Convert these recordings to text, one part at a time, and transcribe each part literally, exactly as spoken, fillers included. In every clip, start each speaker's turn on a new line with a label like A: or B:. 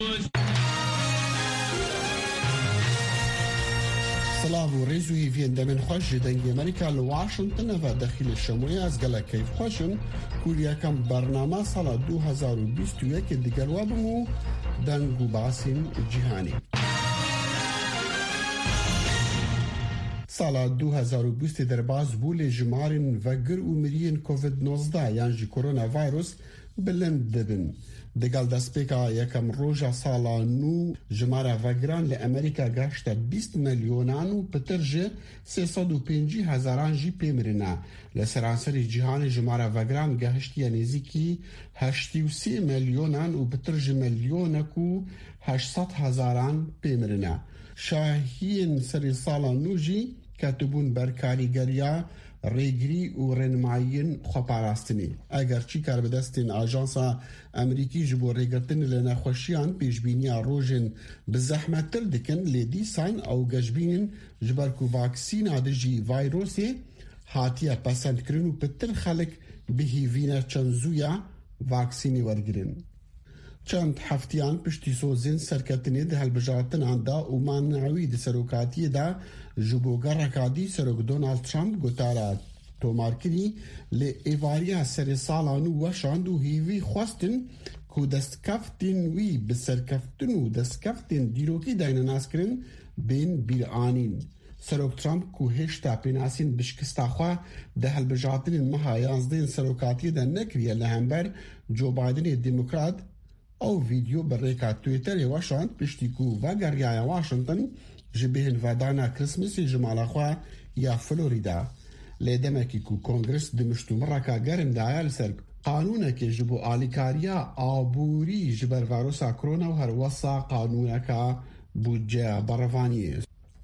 A: سلام و ریزوی ویندمن خوش دنگ امریکا لواشنطن و داخل الشمولی از گله کیف خوشن کوریا کم برنامه سال دو هزار و بیست و یک دیگر وابمو دنگو باسین جهانی. سال دو هزار و بیست در باز بول جمارن و گر و مریین کووید نوزده یعنی کرونا ویروس بلند دبن. دگل دسپیکا یکم روژا سالا نو جماره وگران لامریکا گشت بیست میلیونان و پترجه سیصد و پنجاه هزاران جی پیمرنا لسرانسری جهان جماره وگران گشتی نزدیکی هشت و سی میلیونان و پترجه میلیونکو هشتصد هزاران پیمرنا. شاهین سری سالا نو جی کتبون برکاریگریا ریگری و رنمایین خواپاراستنی. اگر چی کار بدستین آژانسا امریکی جبو ریگرتن لنخوشیان پیشبینیا روژن بزحمت تر دکن لیدی سان او گجبینن جبرکو واکسین آدجی ویروسی هاتیا پسند کرنو پتر خلق بهیوین چنزویا واکسینی ورگرن. چند هفتیان پشتی سوزین سرکتنی ده هلبجارتن آندا و مانعوی ده سروکاتی ده جبوگر رکادی سروک دونالد ترامپ گوتارا تومارکری لی ایواریا سر سالانو وشاند و هیوی خواستن که دستکفتن وی بسرکفتن و دستکفتن دیروکی داین ناس کرن بین بیر آنین. سروک ترامپ که هشتا پیناسین بشکستا خواه ده هلبجارتن مها یازدین سروکاتی ده نکریه لهمبر جو بایدن دموکرات او ویدیو برریکا تویتر واشنطن پشتیکو و گریای واشنطن جبهن ودانا کریسمسی جمالا خواه یا فلوریدا لیدمکی کو کنگرس دمشتو مراکا گرم دایال سر قانونه که جبو آلیکاریا آبوری جبر ویروسا کرونا و هر وصا قانونه که بودجه بروانیه.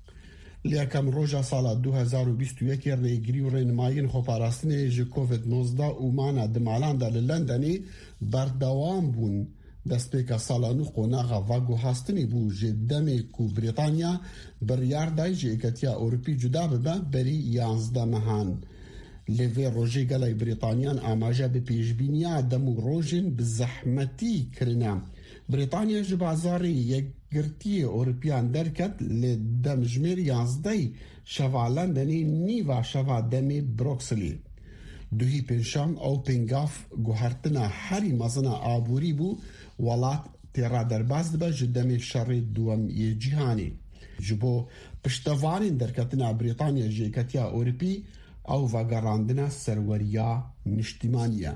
A: لیکم روژا سال دو هزار و بیست و یک ریگری و رنمایین خوپاراستنی جه کووید نوزده و مانا دمالان دا لندنی بردوام بون. دسپیکا سالانو قوناغا واگو هستنی بو جدمی کو بریتانیا بریار دای جیکتیا اوروپی جدا ببن بری یانزده مهان. لیوی روژی گلای بریتانیان آماجه به پیشبینیا دمو روژن بزحمتی کرنا. بریتانیا جبازاری یک گرتی اوروپیان درکت لدم جمیر یانزده شوالندنی نیوا شوا دمی بروکسلی. دوهی پنشام او پنگاف گوهرتنا هری مزنا آبوری بو ولات تیرا درباز دبا جدمی شر دوم ی جهانی. جبو پشتوارین درکتنا بریتانیا جیکتیا اوروپی او وگراندنا سروریا نشتیمانیا.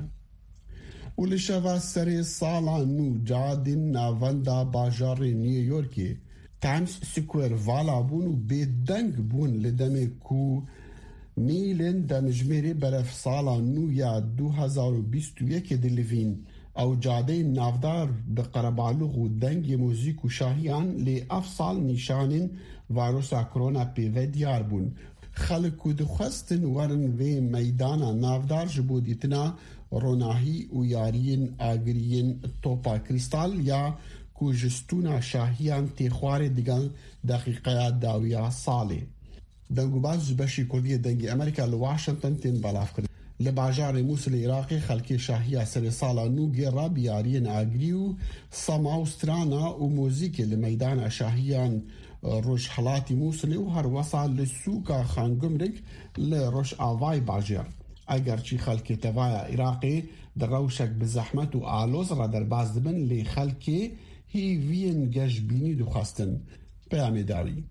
A: ولشوا سری سالا نو جادین ناوندا باجار نیویورکی تایمز سکویر والا بونو بیدنگ بون لدمی کو میلن دمجمری برف سالا نو یا دو هزار و بیست و یک دلوین او جاده نافدار بقربالوغ و دنگ موزیک و شاهیان لی افصال نشانین ویروسا کرونا پیوه دیار بون. خلقو دخستن ورن وی میدانا نافدار جبودیتنا روناهی و یارین آگرین توپا کریستال یا کو جستونا شاهیان تیخوار دیگن دقیقه داویا سالی. دنگو باز بشی کردی دنگی امریکا لواشنطن تین بلاف کرد. لباجار موسل عراقی خلکی شاهی سر سالا نو گیرا بیارین آگریو سماوسترانا و موزیک لمیدان شاهیان روش حلاتی موسلی و هر وصال لسوکا خانگمرک لروش آوای باجر. اگرچی خلکی توای عراقی در روشک بزحمت و آلوز را در باز دبن لی خلکی هی وین گشبینی دو خواستن پیامی داری.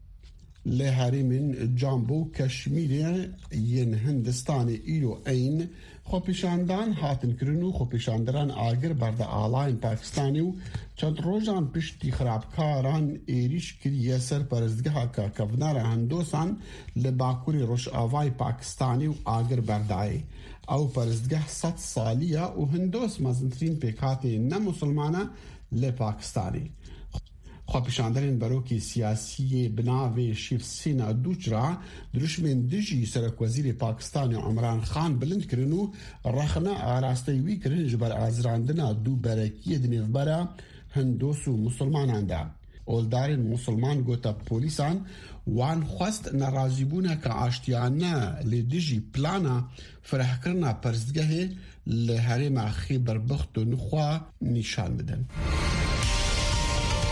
A: لحرمین جامبو کشمیری ین هندستان ایرو این خوپیشاندان هاتن کرنو خوپیشاندران آگر برده آلاین پاکستانی و چند روزان پشتی خرابکاران ایریش کریه سر پرزدگاه که کونار هندوسان لباکوری روش آوای پاکستانی و آگر بردهی او پرزدگاه ست سالیه و هندوس مزنترین پیکاتی نمسلمانه لپاکستانی. خواپیشاندرین بروکی سیاسی بناوی شیفسینا دوچرا درشمن دجی سرک وزیر پاکستان عمران خان بلند کرنو رخنا آراسته وی کرن جبر آزراندنا دو برکی دنیفبرا هندوس و مسلمانان دا. اولدارین مسلمان گوتا پولیسان وان خواست نرازیبونه که آشتیانه لدجی پلانا فرح کرنا پرزدگه لحرم خیبر بخت و نخوا نشان بدن.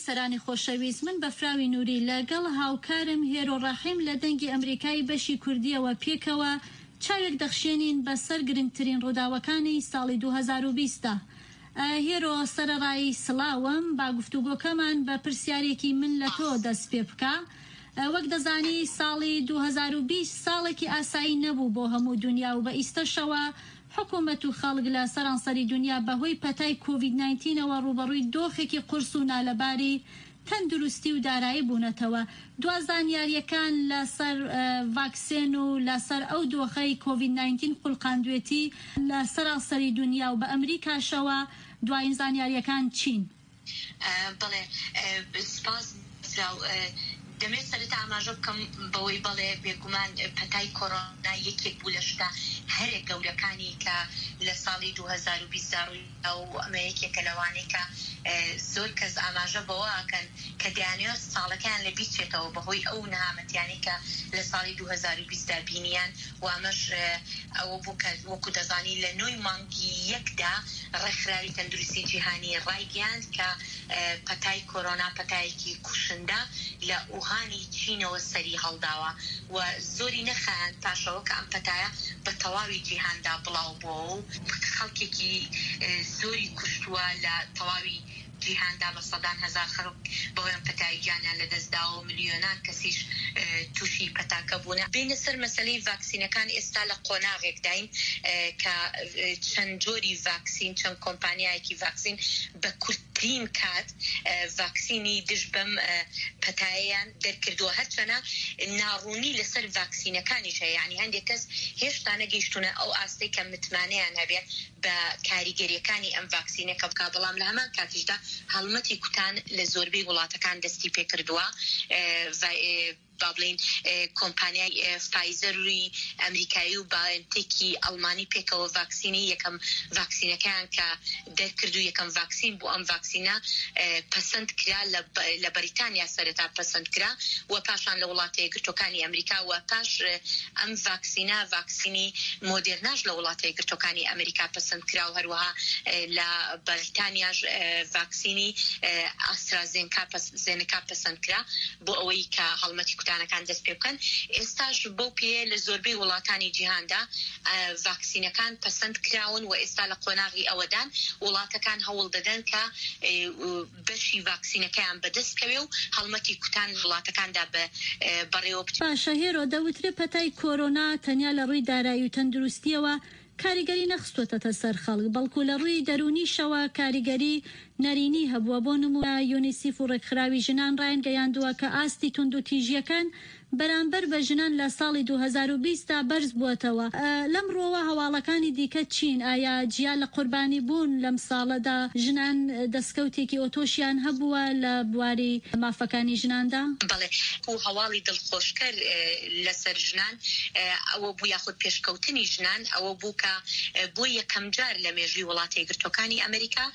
B: سەرانی خۆشەویست، من بە فراوی نووری لەگەڵ هاوکارم هێرۆ ڕەحیم لە دەنگی ئەمریکای بەشی کوردیەوە پێکەوە چاوێک دەخشێنین بەسەر گرنگترین ڕووداوەکانی ساڵی دوو هەزار و بیست. هێرۆ سەرەڕایی سڵاوم، با گفتوگۆکەمان بە پرسیارێکی من لە تۆ دەست پێ بکە. وەک دەزانی ساڵی دوو هەزار و بیست ساڵێکی ئاسایی نەبوو بۆ هەموو دنیا و بە ئیستەشەوە حکوومەت و خەڵک لە سەرانسەری دنیا بەهۆی پەتای کۆڤید نایەنتینەوە ڕوبەڕووی دۆخێکی قورس و نالەباری تەندروستی و دارایی بوونەتەوە. دوا زانیاریەکان لەسەر ڤاکسین و لەسەر ئەو دۆخەی کۆڤید نایەنتین قوڵقاندوێتی لە سەرانسەری دنیا و بە ئەمریکاشەوە دوایین زانیاریەکان چین؟
C: بەڵێ سپاس دەمێت سەرەتا ئاماژە بکەم بەوەی بەڵێ بێگومان پەتای کۆڕۆنا یەکێک بوو لە شتە هەرێ گەورەکانی کە لە ساڵی دوو هەزار و بیست ئەو ئەمە یەکێکە لەوانەیە کە زۆر کەس ئاماژە بەوە ئاکەن کە دەیانەوێت ساڵەکان لە بیستێتەوە بەهۆی ئەو نەهامەتیانی کە لە ساڵی دوو هەزار و بیست بینیان و ئەمەش ئەوە بوو کە وەکو دەزانی لە نۆی مانگی یەکدا ڕێکخراوی تەندروستی جیهانی ڕایگەیاند کە پەتای کۆڕۆنا پەتایەکی کوشندە لە ئوهانی چینەوە سەری هەڵداوە و زۆری نەخەن پاشەوە کە ئەم پەتایە بە تەواوی جیهاندا بڵاو بووە و خەڵکێکی زۆری کوشتووە لە تەواوی جیهاندا بە سەدان هەزار خەڵک بەوەیان پەتای گیانیان لەدەستداوە و ملیۆنان کەسیش تووشی پەتاکە بوونە. بینە سەر مەسەلەی ڤاکسینەکان ئێستا لە قۆناغێکداین کە چەند جۆری ڤاکسین چەند کۆمپانیایەکی ڤاکسین بە کورتترین کات ڤاکسینی دژ بەم پەتایەیان دەرکردووە، هەرچەنە ناڕوونی لەسەر ڤاکسینەکانیش هەیە، یعنی هەندێک کەس هێشتا نەگەیشتونە ئەو ئاستەی کە متمانەیان هەبێت بە کاریگەریەکانی ئەم ڤاکسینەکە بکا، بەڵام لە هەمان کاتیشدا هەڵمەتی کوتان لە زۆربەی وڵاتەکان دەستی پێکردووە. بابلین کۆمپانیای فایزەری ئەمریکایی و باینتێکی ئەڵمانی پێکەوە ڤاکسینی یەکەم ڤاکسینەکەیان کە دەرکردو یەکەم ڤاکسین بۆ ئەم ڤاکسینە پەسەند کرا لە بەریتانیا سەرەتا پەسەند کرا و پاشان لە وڵاتە یەکگرتووەکانی ئەمریکا و پاش ئەم ڤاکسینە ڤاکسینی مۆدێرناش لە وڵاتە یەکگرتووەکانی ئەمریکا پەسەند کرا و هەروەها لە بەریتانیاش ڤاکسینی ئاسترازێنکا پەسەند کرا بۆ ئەوەی کە هەڵمەتی کوتانەکان دەست پێ بکەن. ئێستاش بەو پێ لە زۆربەی وڵاتانی جیهاندا ڤاکسینەکان پەسەند کراون و ئێستا لە قۆناغی ئەوەدان وڵاتەکان هەوڵ دەدەن کە بەشی ڤاکسینەکەیان بەدەستکەوێ و هەڵمەتی کوتان وڵاتەکاندا بەڕێوە بچێت.
B: باشە هێرۆ، دەوترێ پەتای کۆڕۆنا تەنیا لە ڕووی دارایی و تەندروستیەوە کاریگەری نەخستوەتە سەر خەڵک، بەڵکو لە ڕووی دەرونیشەوە کاریگەری نەرینی هەبووە. بۆ نمونە یونیسیف و ڕێکخراوی ژنان ڕایان گەیاندووە کە ئاستی تونند و تیژیەکان بەرامبەر بە ژنان لە ساڵی دوو هەزار و بیست تا بەرز بووەتەوە. لەم ڕۆوە هەواڵەکانی دیکە چین؟ ئایا جیا لە قوربانی بوون لەم ساڵەدا ژنان دەستکەوتێکی ئۆتۆشیان هەبووە لە بواری مافەکانی ژناندا؟
C: بەڵێ، و هەواڵی دڵخۆشکەر لەسەر ژنان ئەوە بوو، یاخود پێشکەوتنی ژنان ئەوە بوو کە بۆ یەکەم جار لە مێژووی وڵاتە یەکگرتووەکانی ئەمریکا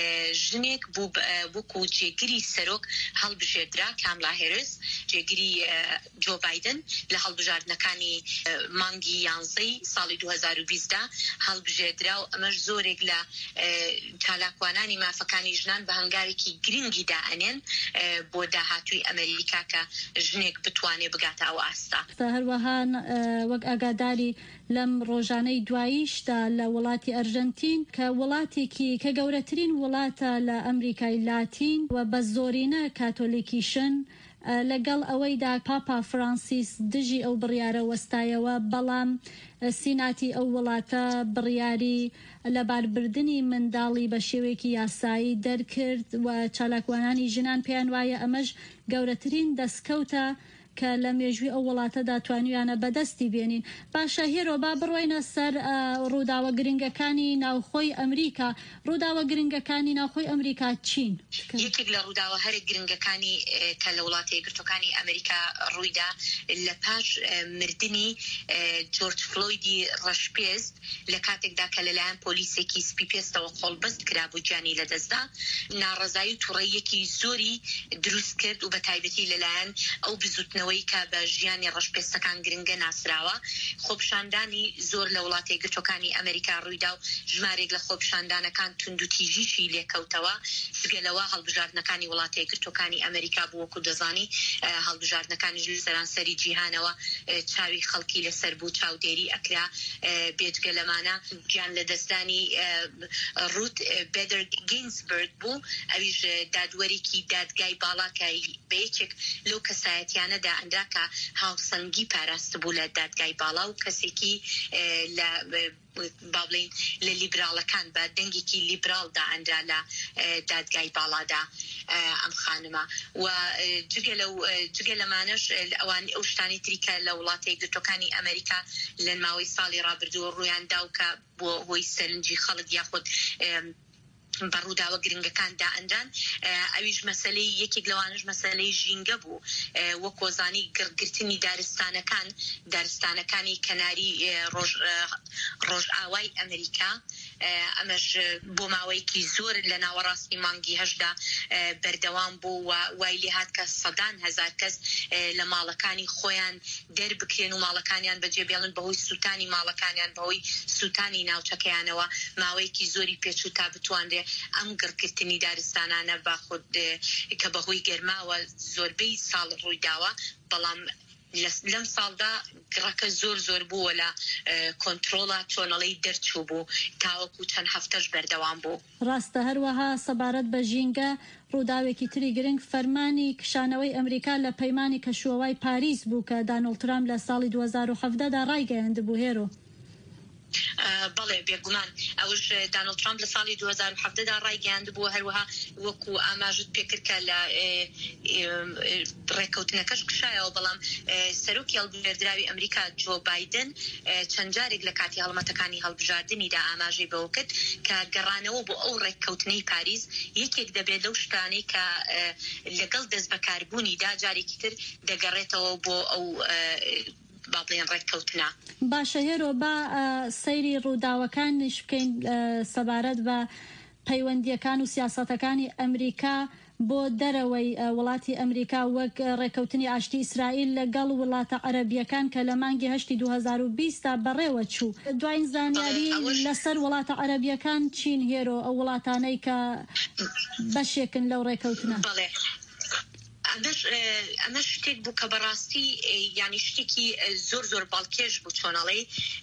C: ژنێک بوو وەکو جێگیری سەرۆک هەڵبژێردرا، کاملا هێرس جێگیری جۆ بایدن لە هەڵبژاردنەکانی مانگی یانزەی ساڵی دوو هەزار و بیستدا هەڵبژێردرا و ئەمەش زۆرێک لە چالاکوانانی مافەکانی ژنان بە هەنگاوێکی گرنگی دائەنێن بۆ داهاتووی ئەمریکا کە ژنێک بتوانێ بگاتە ئەو ئاستا.
B: هەروەها وەک ئاگاداری لەم ڕۆژانەی دواییشدا لە وڵاتی ئەرژەنتین کە وڵاتێکی کە گەورەترین وڵاتە لە ئەمریکای لاتین و بە زۆرینە کاتۆلیکیشن، لەگەڵ ئەوەیدا پاپا فرانسیس دژی ئەو بڕیارە وەستایەوە، بەڵام سیناتی ئەو وڵاتە بڕیاری لەباربردنی منداڵی بە شێوەیەکی یاسایی دەرکرد و چالاکوانانی ژنان پێیان وایە ئەمەش گەورەترین دەستکەوتە کە لە مێژووی ئەو وڵاتەدا توانیانە بەدەستی بێنین. باشە هێرۆ، با بڕۆینە سەر ڕووداوە گرنگەکانی ناوخۆی ئەمریکا. ڕووداوە گرنگەکانی ناوخۆی ئەمریکا چین؟
C: یەکێک لە ڕووداوە هەرێک گرنگەکانی کە لە وڵاتە یەکگرتووەکانی ئەمریکا ڕوویدا لە پاش مردنی جۆرج فلۆیدی ڕەشپێست لە کاتێکدا کە لەلایەن پۆلیسێکی سپی پێستەوە قۆڵبەست کرابوو، گیانی لەدەستدا، ناڕەزایی و تووڕەیەکی زۆری دروست کرد و بە تایبەتی لەلایەن ئەو بزوتنەوە بوونەوەی کە بە ژیانی ڕەشپێستەکان گرنگە ناسراوە. خۆپیشاندانی زۆر لە وڵاتە یەکگرتووەکانی ئەمریکا ڕوویدا و ژمارێک لە خۆپیشاندانەکان تونند و تیژیشی لێکەوتەوە. جگەلەوە هەڵبژاردنەکانی وڵاتە یەکگرتووەکانی ئەمریکا بوو وەکو دەزانی هەڵبژاردنەکانی سەرانسەری جیهانەوە چاوی خەڵکی لەسەر بوو، چاودێری ئەکرا. بێجگە لەمانە گیان لە دەستانی ڕوت بێدەر گینزبرگ بوو، ئەویش دادوەرێکی دادگای باڵاکای بە یەکێک لەو کەسایەتیانەدا ئەندا کە هاوسەنگی پاراست بوو لە دادگای باڵا و کەسێکی لە بابلین لە لیبراڵەکان بە دەنگێکی لیبراڵدا ئەندا لە دادگای باڵادا ئەم خانمە. و جگە لەمانەش ئەوان ئەو شتانی تریکە لە وڵاتە یەکگرتووەکانی ئەمریکا لە ماوەی ساڵی ڕابردووە ڕوویاندا و کە بۆ هۆی سەرنجی خەڵک یاخود بەڕووداوە گرنگەکاندا ئەندان. ئەویش مەسەلەی یەکێک لەوانش مەسەلەی ژینگە بوو، وە کۆزانی گرتنی دارستانەکان دارستانەکانی کەناری ڕۆژئاوای ئەمریکا. ئەمەش بۆ ماوەیەکی زۆر لە ناوەڕاستی مانگی هەشدا بەردەوام بوو و وای لێ هات کە سەدان هەزار کەس لە ماڵەکانی خۆیان دەربکرێن و ماڵەکانیان بەجێبێڵن بەهۆی سووتانی ماڵەکانیان بەهۆی سووتانی ناوچەکەیانەوە. ماوەیەکی زۆری پێچوو تا بتوانرێ ئەم گڕکردنی دارستانانە باخود کە بەهۆی گەرماوە زۆربەی ساڵ ڕوویداوە، بەڵام لەم ساڵدا گڕەکە زۆر زۆر بووە لە کۆنترۆڵە چۆنەڵەی دەرچوو بوو تاوەکو چەند هەفتەش بەردەوام بوو.
B: ڕاستە هەروەها سەبارەت بە ژینگە ڕووداوێکی تری گرنگ فەرمانی کشانەوەی ئەمریکا لە پەیمانی کەشوهەوای پاریس بوو کە دانەڵد ترامپ لە ساڵی دوو هەزار و حەڤدە دا ڕایگەیاند بوو. هێرۆ
C: بەڵێ بێگومان ئەوش دانەڵد ترامپ لە ساڵی دوو هەزار و حەڤدەدا ڕایگەیاند بووە، هەروەها وەکو ئاماژت پێکرد کە لە ڕێکەوتنەکەش کشایەوە، بەڵام سەرۆکی هەڵبژێردراوی ئەمریکا جۆ بایدن چەند جارێک لە کاتی هەڵمەتەکانی هەڵبژاردننیدا ئاماژەی بەوە کرد کە گەڕانەوە بۆ ئەو ڕێککەوتنەی پاریس یەکێک دەبێت لەو شتانەی کە لەگەڵ دەست بەکاربوونیدا جارێکی تر دەگەڕێتەوە بۆ ئەو باڵێن ڕێککەوتنە.
B: باشە هێرۆ با سەیری ڕووداوەکانش بکەین سەبارەت بە پەیوەندیەکان و سیاسەتەکانی ئەمریکا بۆ دەرەوەی وڵاتی ئەمریکا وەک ڕێکەوتنی ئاشتی ئیسرائیل لەگەڵ وڵاتە عەرەبیەکان کە لە مانگی هەشتی دوو هەزار و بیست تا بەڕێوە چوو. دوای زانیاری لەسەر وڵاتە عەرەبیەکان چین هێرۆ ئەو وڵاتانەی کە بەشێکن لەو ڕێکەوتنە.
C: ئەمە شتێک بوو کە بەڕاستی یانی شتێکی زۆر زۆر باڵکێش بوو چۆنەڵێ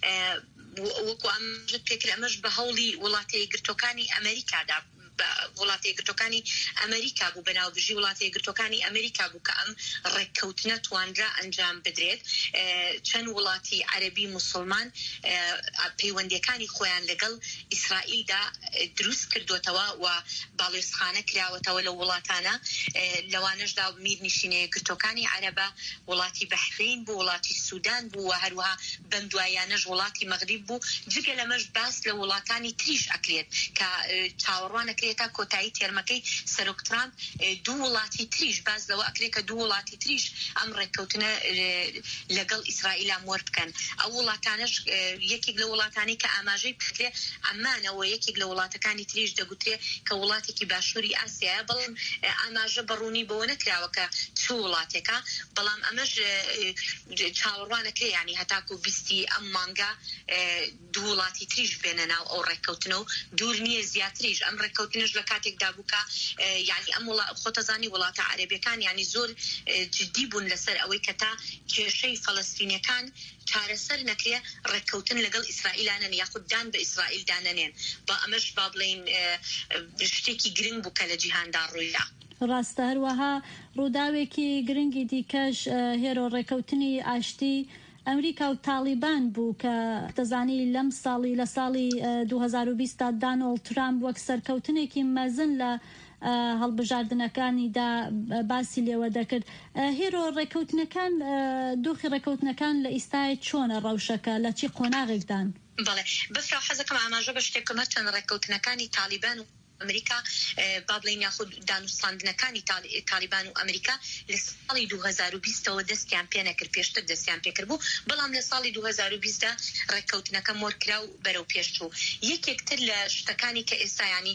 C: وەکو ئەمەش پێکرد ئەمەش بە هەوڵی وڵاتە یەکگرتووەکانی ئەمریکادا وڵاتە یەکگرتووەکانی ئەمریکا بوو، بەناوبژی وڵاتە یەکگرتووەکانی ئەمریکا بوو کە ئەم ڕێککەوتنە توانرا ئەنجام بدرێت. چەند وڵاتی عەرەبی موسڵمان پەیوەندیەکانی خۆیان لەگەڵ ئیسرائیلدا دروست کردوتەوە و باڵێزخانە کراوەتەوە لە وڵاتانە. لەوانەشدا میرنشینە یەکگرتووەکانی عەرەبە وڵاتی بەحرین بوو، وڵاتی سوودان بوو و هەروەها بەم دوایانەش وڵاتی مەغریب بوو. جگە لەمەش باس لە وڵاتانی تریش ئەکرێت کە چاوەڕوانەکە تا کۆتایی تێرمەکەی سەرۆک ترامپ دوو وڵاتی تریش باز لەوە ئەکرێت کە دوو وڵاتی تریش ئەم ڕێککەوتنە لەگەڵ ئیسرائیلا مۆر بکەن. ئەو وڵاتانش یەکێک لە وڵاتانی کە ئاماژەی بکرێ ئەمانەوە یەکێک لە وڵاتەکانی تریش دەگوترێ کە وڵاتێکی باشووری ئاسیایە، بەڵام ئاماژە بەڕوونی بەوە نەکراوە کە چ وڵاتێکە، بەڵام ئەمەش چاوەڕوانەکە ینی هەتاکو بیستی ئەم مانگا دوو وڵاتی تریش بێنە ناو ئەو ڕێککەوتنە و دوور نییە زیاتریش ئەم ڕێککەوتنەش لە کاتێکدا بووکە یعنی ئەم خۆتەزانی وڵاتە عەرەبیەکان ینی زۆر جدی بوون لەسەر ئەوەی کە تا کێشەی فەڵەستینیەکان چارەسەر نەکرێ ڕێککەوتن لەگەڵ ئیسرائیلانن یاخود دان بە ئیسرائیل دانەنێن. بە ئەمەش با بڵێن شتێکی گرنگ بوو کە لە جیهاندا ڕوویدا.
B: ڕاستە هەروەها ڕووداوێکی گرنگی دیکەش هێرۆ ڕێکەوتنی ئاشتی ئەمریکا و تالیبان بوو کە دەزانی لەم ساڵی لە ساڵی دوو هەزار و بیست تا دانەڵد ترامپ وەک سەرکەوتنێکی مەزن لە هەڵبژاردنەکانیدا باسی لێوە دەکرد. هێرۆ ڕێکەوتنەکان دۆخی ڕێکەوتنەکان لە ئیستای چۆنە ڕەوشەکە لە چی قۆناغێکدان؟
C: بەڵێ بەفرا حەزەکەم ئاماژە بە شتێکمە چەند ڕێکەوتنەکانی تالیبان و ئەمریکا با بڵێن یاخود دانوستاندنەکانی تالیبان و ئەمریکا لە ساڵی دوو هەزار و بیستەوە دەستیان پێ نەکرد، پێشتر دەستیان پێکرد بوو، بەڵام لە ساڵی دوو هەزار و بیستدا ڕێککەوتنەکە مۆرکرا و بەرەو پێشچوو. یەکێکتر لە شتەکانی کە ئێستا ینی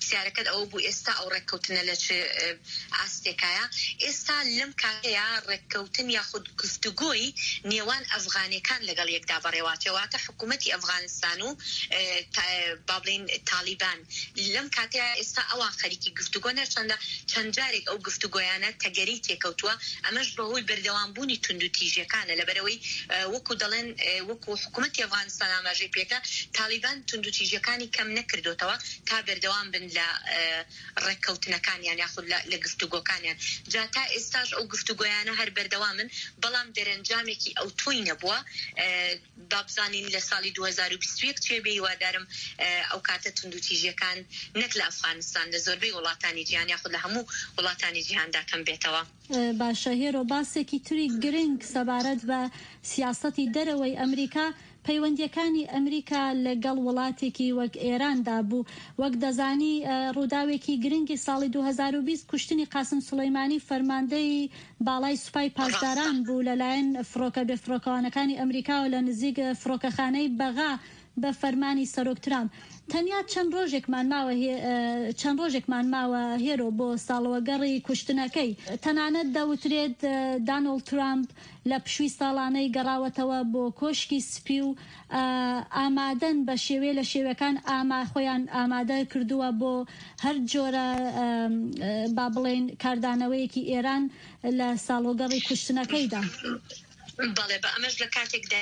C: پرسیارەکەت ئەوە بوو ئێستا ئەو ڕێککەوتنە لە چ ئاستێکایە. ئێستا لەم کاتەیە ڕێککەوتن یاخود گفتوگۆی نێوان ئەفغانیەکان لەگەڵ یەکدا بەڕێواتەوەواتە حکوومەتی ئەفغانستان و با بڵێن تالیبان لەم کاتەیە ئێستا ئەوان خەریکی گفتوگۆ نەچەندە چەند جارێک ئەو گفتوگۆیانە تەگەری تێکەوتووە. ئەمەش بەهۆی بەردەوامبوونی تونند و تیژەکانە لەبەرەوەی وەکو دەڵێن وەکو حکوومەتی ئەفغانستان ئاماژەی پێکە تالیبان تونند و تیژەکانی کەم نەکردوتەوە تا بەردەوام بن لە ڕێککەوتنەکانیان یاخود لە گفتوگۆکانیان. جا تا ئێستاش ئەو گفتوگۆیانە هەر بەردەوامن بەڵام دەرەنجامێکی ئەو تۆی نەبووە. بابزانین لە ساڵی دوو هەزار و بیست و یەک توێ بێ هیوادارم ئەو کاتە تونند و تیژەکان نەک لە ئەفغانستان لە زۆربەی وڵاتانی جیهان یاخود لە هەموو وڵاتانی جیهاندا کەم بێتەوە.
B: باشە هێرۆ باسێکی تری گرنگ سەبارەت بە سیاسەتی دەرەوەی ئەمریکا پەیوەندیەکانی ئەمریکا لەگەڵ وڵاتێکی وەک ئێراندا بوو. وەک دەزانی ڕووداوێکی گرنگی ساڵی دوو هەزار و بیست کوشتنی قاسم سولەیمانی فەرماندەی باڵای سوپای پاسداران بوو لەلایەن فڕۆکە بێفڕۆکەوانەکانی ئەمریکا و لە نزیک فڕۆکەخانەی بەغا بە فەرمانی سەرۆک ترامپ. تەنیا چەند ڕۆژێکمان ماوە چەند ڕۆژێکمان ماوە هێرۆ بۆ ساڵوەگەڕی کوشتنەکەی. تەنانەت دەوترێت دانۆڵد ترامپ لە پشووی ساڵانەی گەڕاوەتەوە بۆ کۆشکی سپی و ئامادەن بە شێوێ لە شێوەکان ئاما خۆیان ئامادە کردووە بۆ هەر جۆرە با بڵێن کاردانەوەیەکی ئێران لە ساڵوەگەڕی کوشتنەکەیدا.
C: بەڵێ بە ئەمەش لە کاتێکدا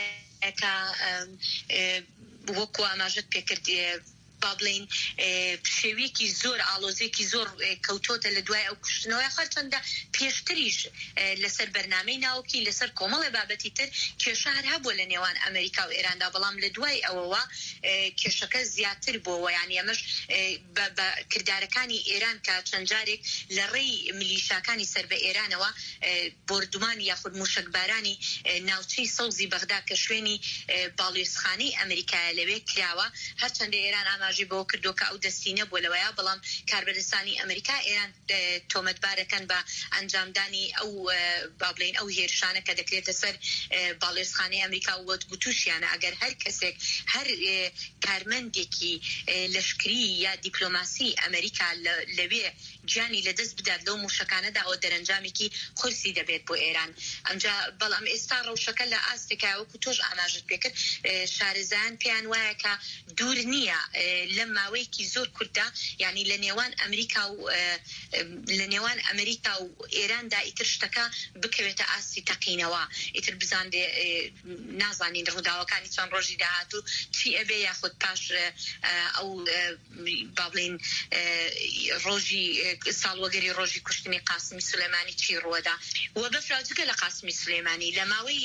C: وەکو ئاماژت پێکردی با بڵێن شێوەیەکی زۆر ئاڵۆزێکی زۆر کەوتۆتە لە دوای ئەو کوشتنەوەی خەرچەندە پێشتریش لەسەر بەرنامەی ناوکی لەسەر کۆمەڵی بابەتی تر کێشە هەر هەبووە لە نێوان ئەمریکا و ئێراندا بەڵام لە دوای ئەوەوە کێشەکە زیاتر بووەوە. یعنی ئەمەش بە کردارەکانی ئێران کە چەند جارێک لە ڕێی میلیشاکانی سەر بە ئێرانەوە بردومانی یاخود موشکبارانی ناوچەی سەوزی بەغدا کە شوێنی باڵێۆزخانەی ئەمریکایە لەوێ کراوە هەرچەندە ئێران ئاماژی بۆ کردو کە ئەو دەستینە بۆ لەوەیە بەڵام کاربەدەستانی ئەمریکا ئێران تۆمەتبارەکەن بە ئەنجامدانی ئەو با بڵێن ئەو هێرشانە کە دەکرێتە سەر باڵێۆزخانەی ئەمریکا وەت گوتوشیانە ئەگەر هەر کەسێک هەر کارمەندێکی لەشکری یا دیپلۆماسی ئەمریکا لەوێ گیانی لەدەست بدات لەو موشەکانەدا ئەو دەرەنجامێکی قورسی دەبێت بۆ ئێران. ئەمجا بەڵام ئێستا ڕەوشەکە لە ئاستێکا وەکو تۆش ئاماژت پێکرد شارەزایان پێیان وایە کە دوور نییە لە ماوەیەکی زۆر کورتدا یعنی لە نێوان ئەمریکا و لە نێوان ئەمریکا و ئێراندا ئیتر شتەکە بکەوێتە ئاستی تەقینەوە ئیتر بزاندێ نازانین ڕووداوەکانی چەند ڕۆژی داهاتوو چی ئەبێ یاخود پاش ئەو با بڵێن ڕۆژی ساڵوەگەری ڕۆژی کوشتنی قاسمی سولەیمانی چی ڕوەدا و بەفراوچکە لە قاسمی سولەیمانی لە ماوەی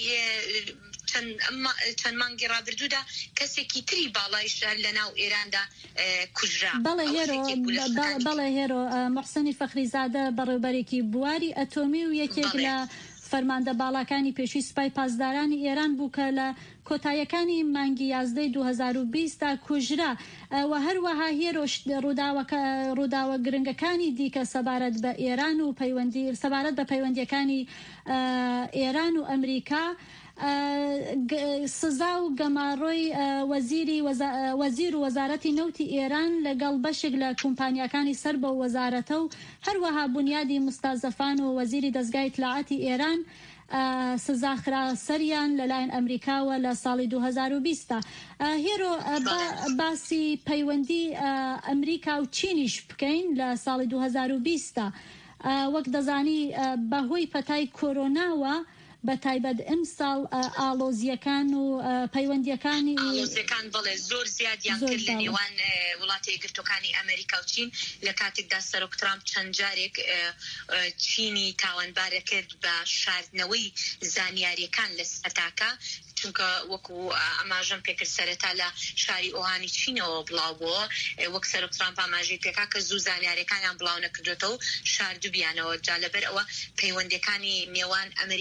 C: چەند مانگی ڕابردوودا کەسێکی تری باڵای شار لە ناو ئێراندا کوژرا.
B: بەڵێ هێرۆ محسەنی فەخریزادە بەڕێوەبەرێکی بواری ئەتۆمی و یەکێک لە فەرماندە باڵاکانی پێشووی سوپای پاسدارانی ئێران بوو کە لە کۆتاییەکانی مانگی یازدەی دوو هەزار و بیستدا کوژرا و هەروەها هێرۆ ڕووداوە گرنگەکانی دیکە سەبارەت بە ئێران و پەیوەندی سەبارەت بە پەیوەندیەکانی ئێران و ئەمریکا سزا و گەماڕۆی وەزیر و وەزارەتی نەوتی ئێران لەگەڵ بەشێک لە کۆمپانیاکانی سەر بە وەزارەتە و هەروەها بنیادی مستازەفان و وەزیری دەستگای اطلاعاتی ئێران سزاخرا سەریان لەلایەن ئەمریکاوە لە ساڵی دوو هەزار و بیستدا. هێرۆ باسی پەیوەندی ئەمریکا و چینیش بکەین لە ساڵی دوو هەزار و بیستدا وەک دەزانی بەهۆی پەتای کۆرۆناوە بە تایبەت ئەم ساڵ ئاڵۆزیەکان و پەیوەندیەکانی
C: ئاڵۆزیەکان بڵێ زۆر زیادیان کرد لە نێوان وڵاتی یەکگرتوەکانی ئەمریکا و چین لە کاتێکدا سەرۆک ترامپ چەند جارێک چینی تاوانبارە کرد بە شاردنەوەی زانیاریەکان لە سەتاکە چونکە وەکو ئاماژەم پێکرد سەرەتا لە شاری ئۆهانی چینەوە بڵاو بووە وەک سەرۆک ترامپ ئاماژەی پێکا کە زوو زانیاریەکانیان بڵاو نەکردوێتەوە و شاردوبیانەوە جا لەبەر ئەوە پەیوەندیەکانی نێوان ئەمریکا و چین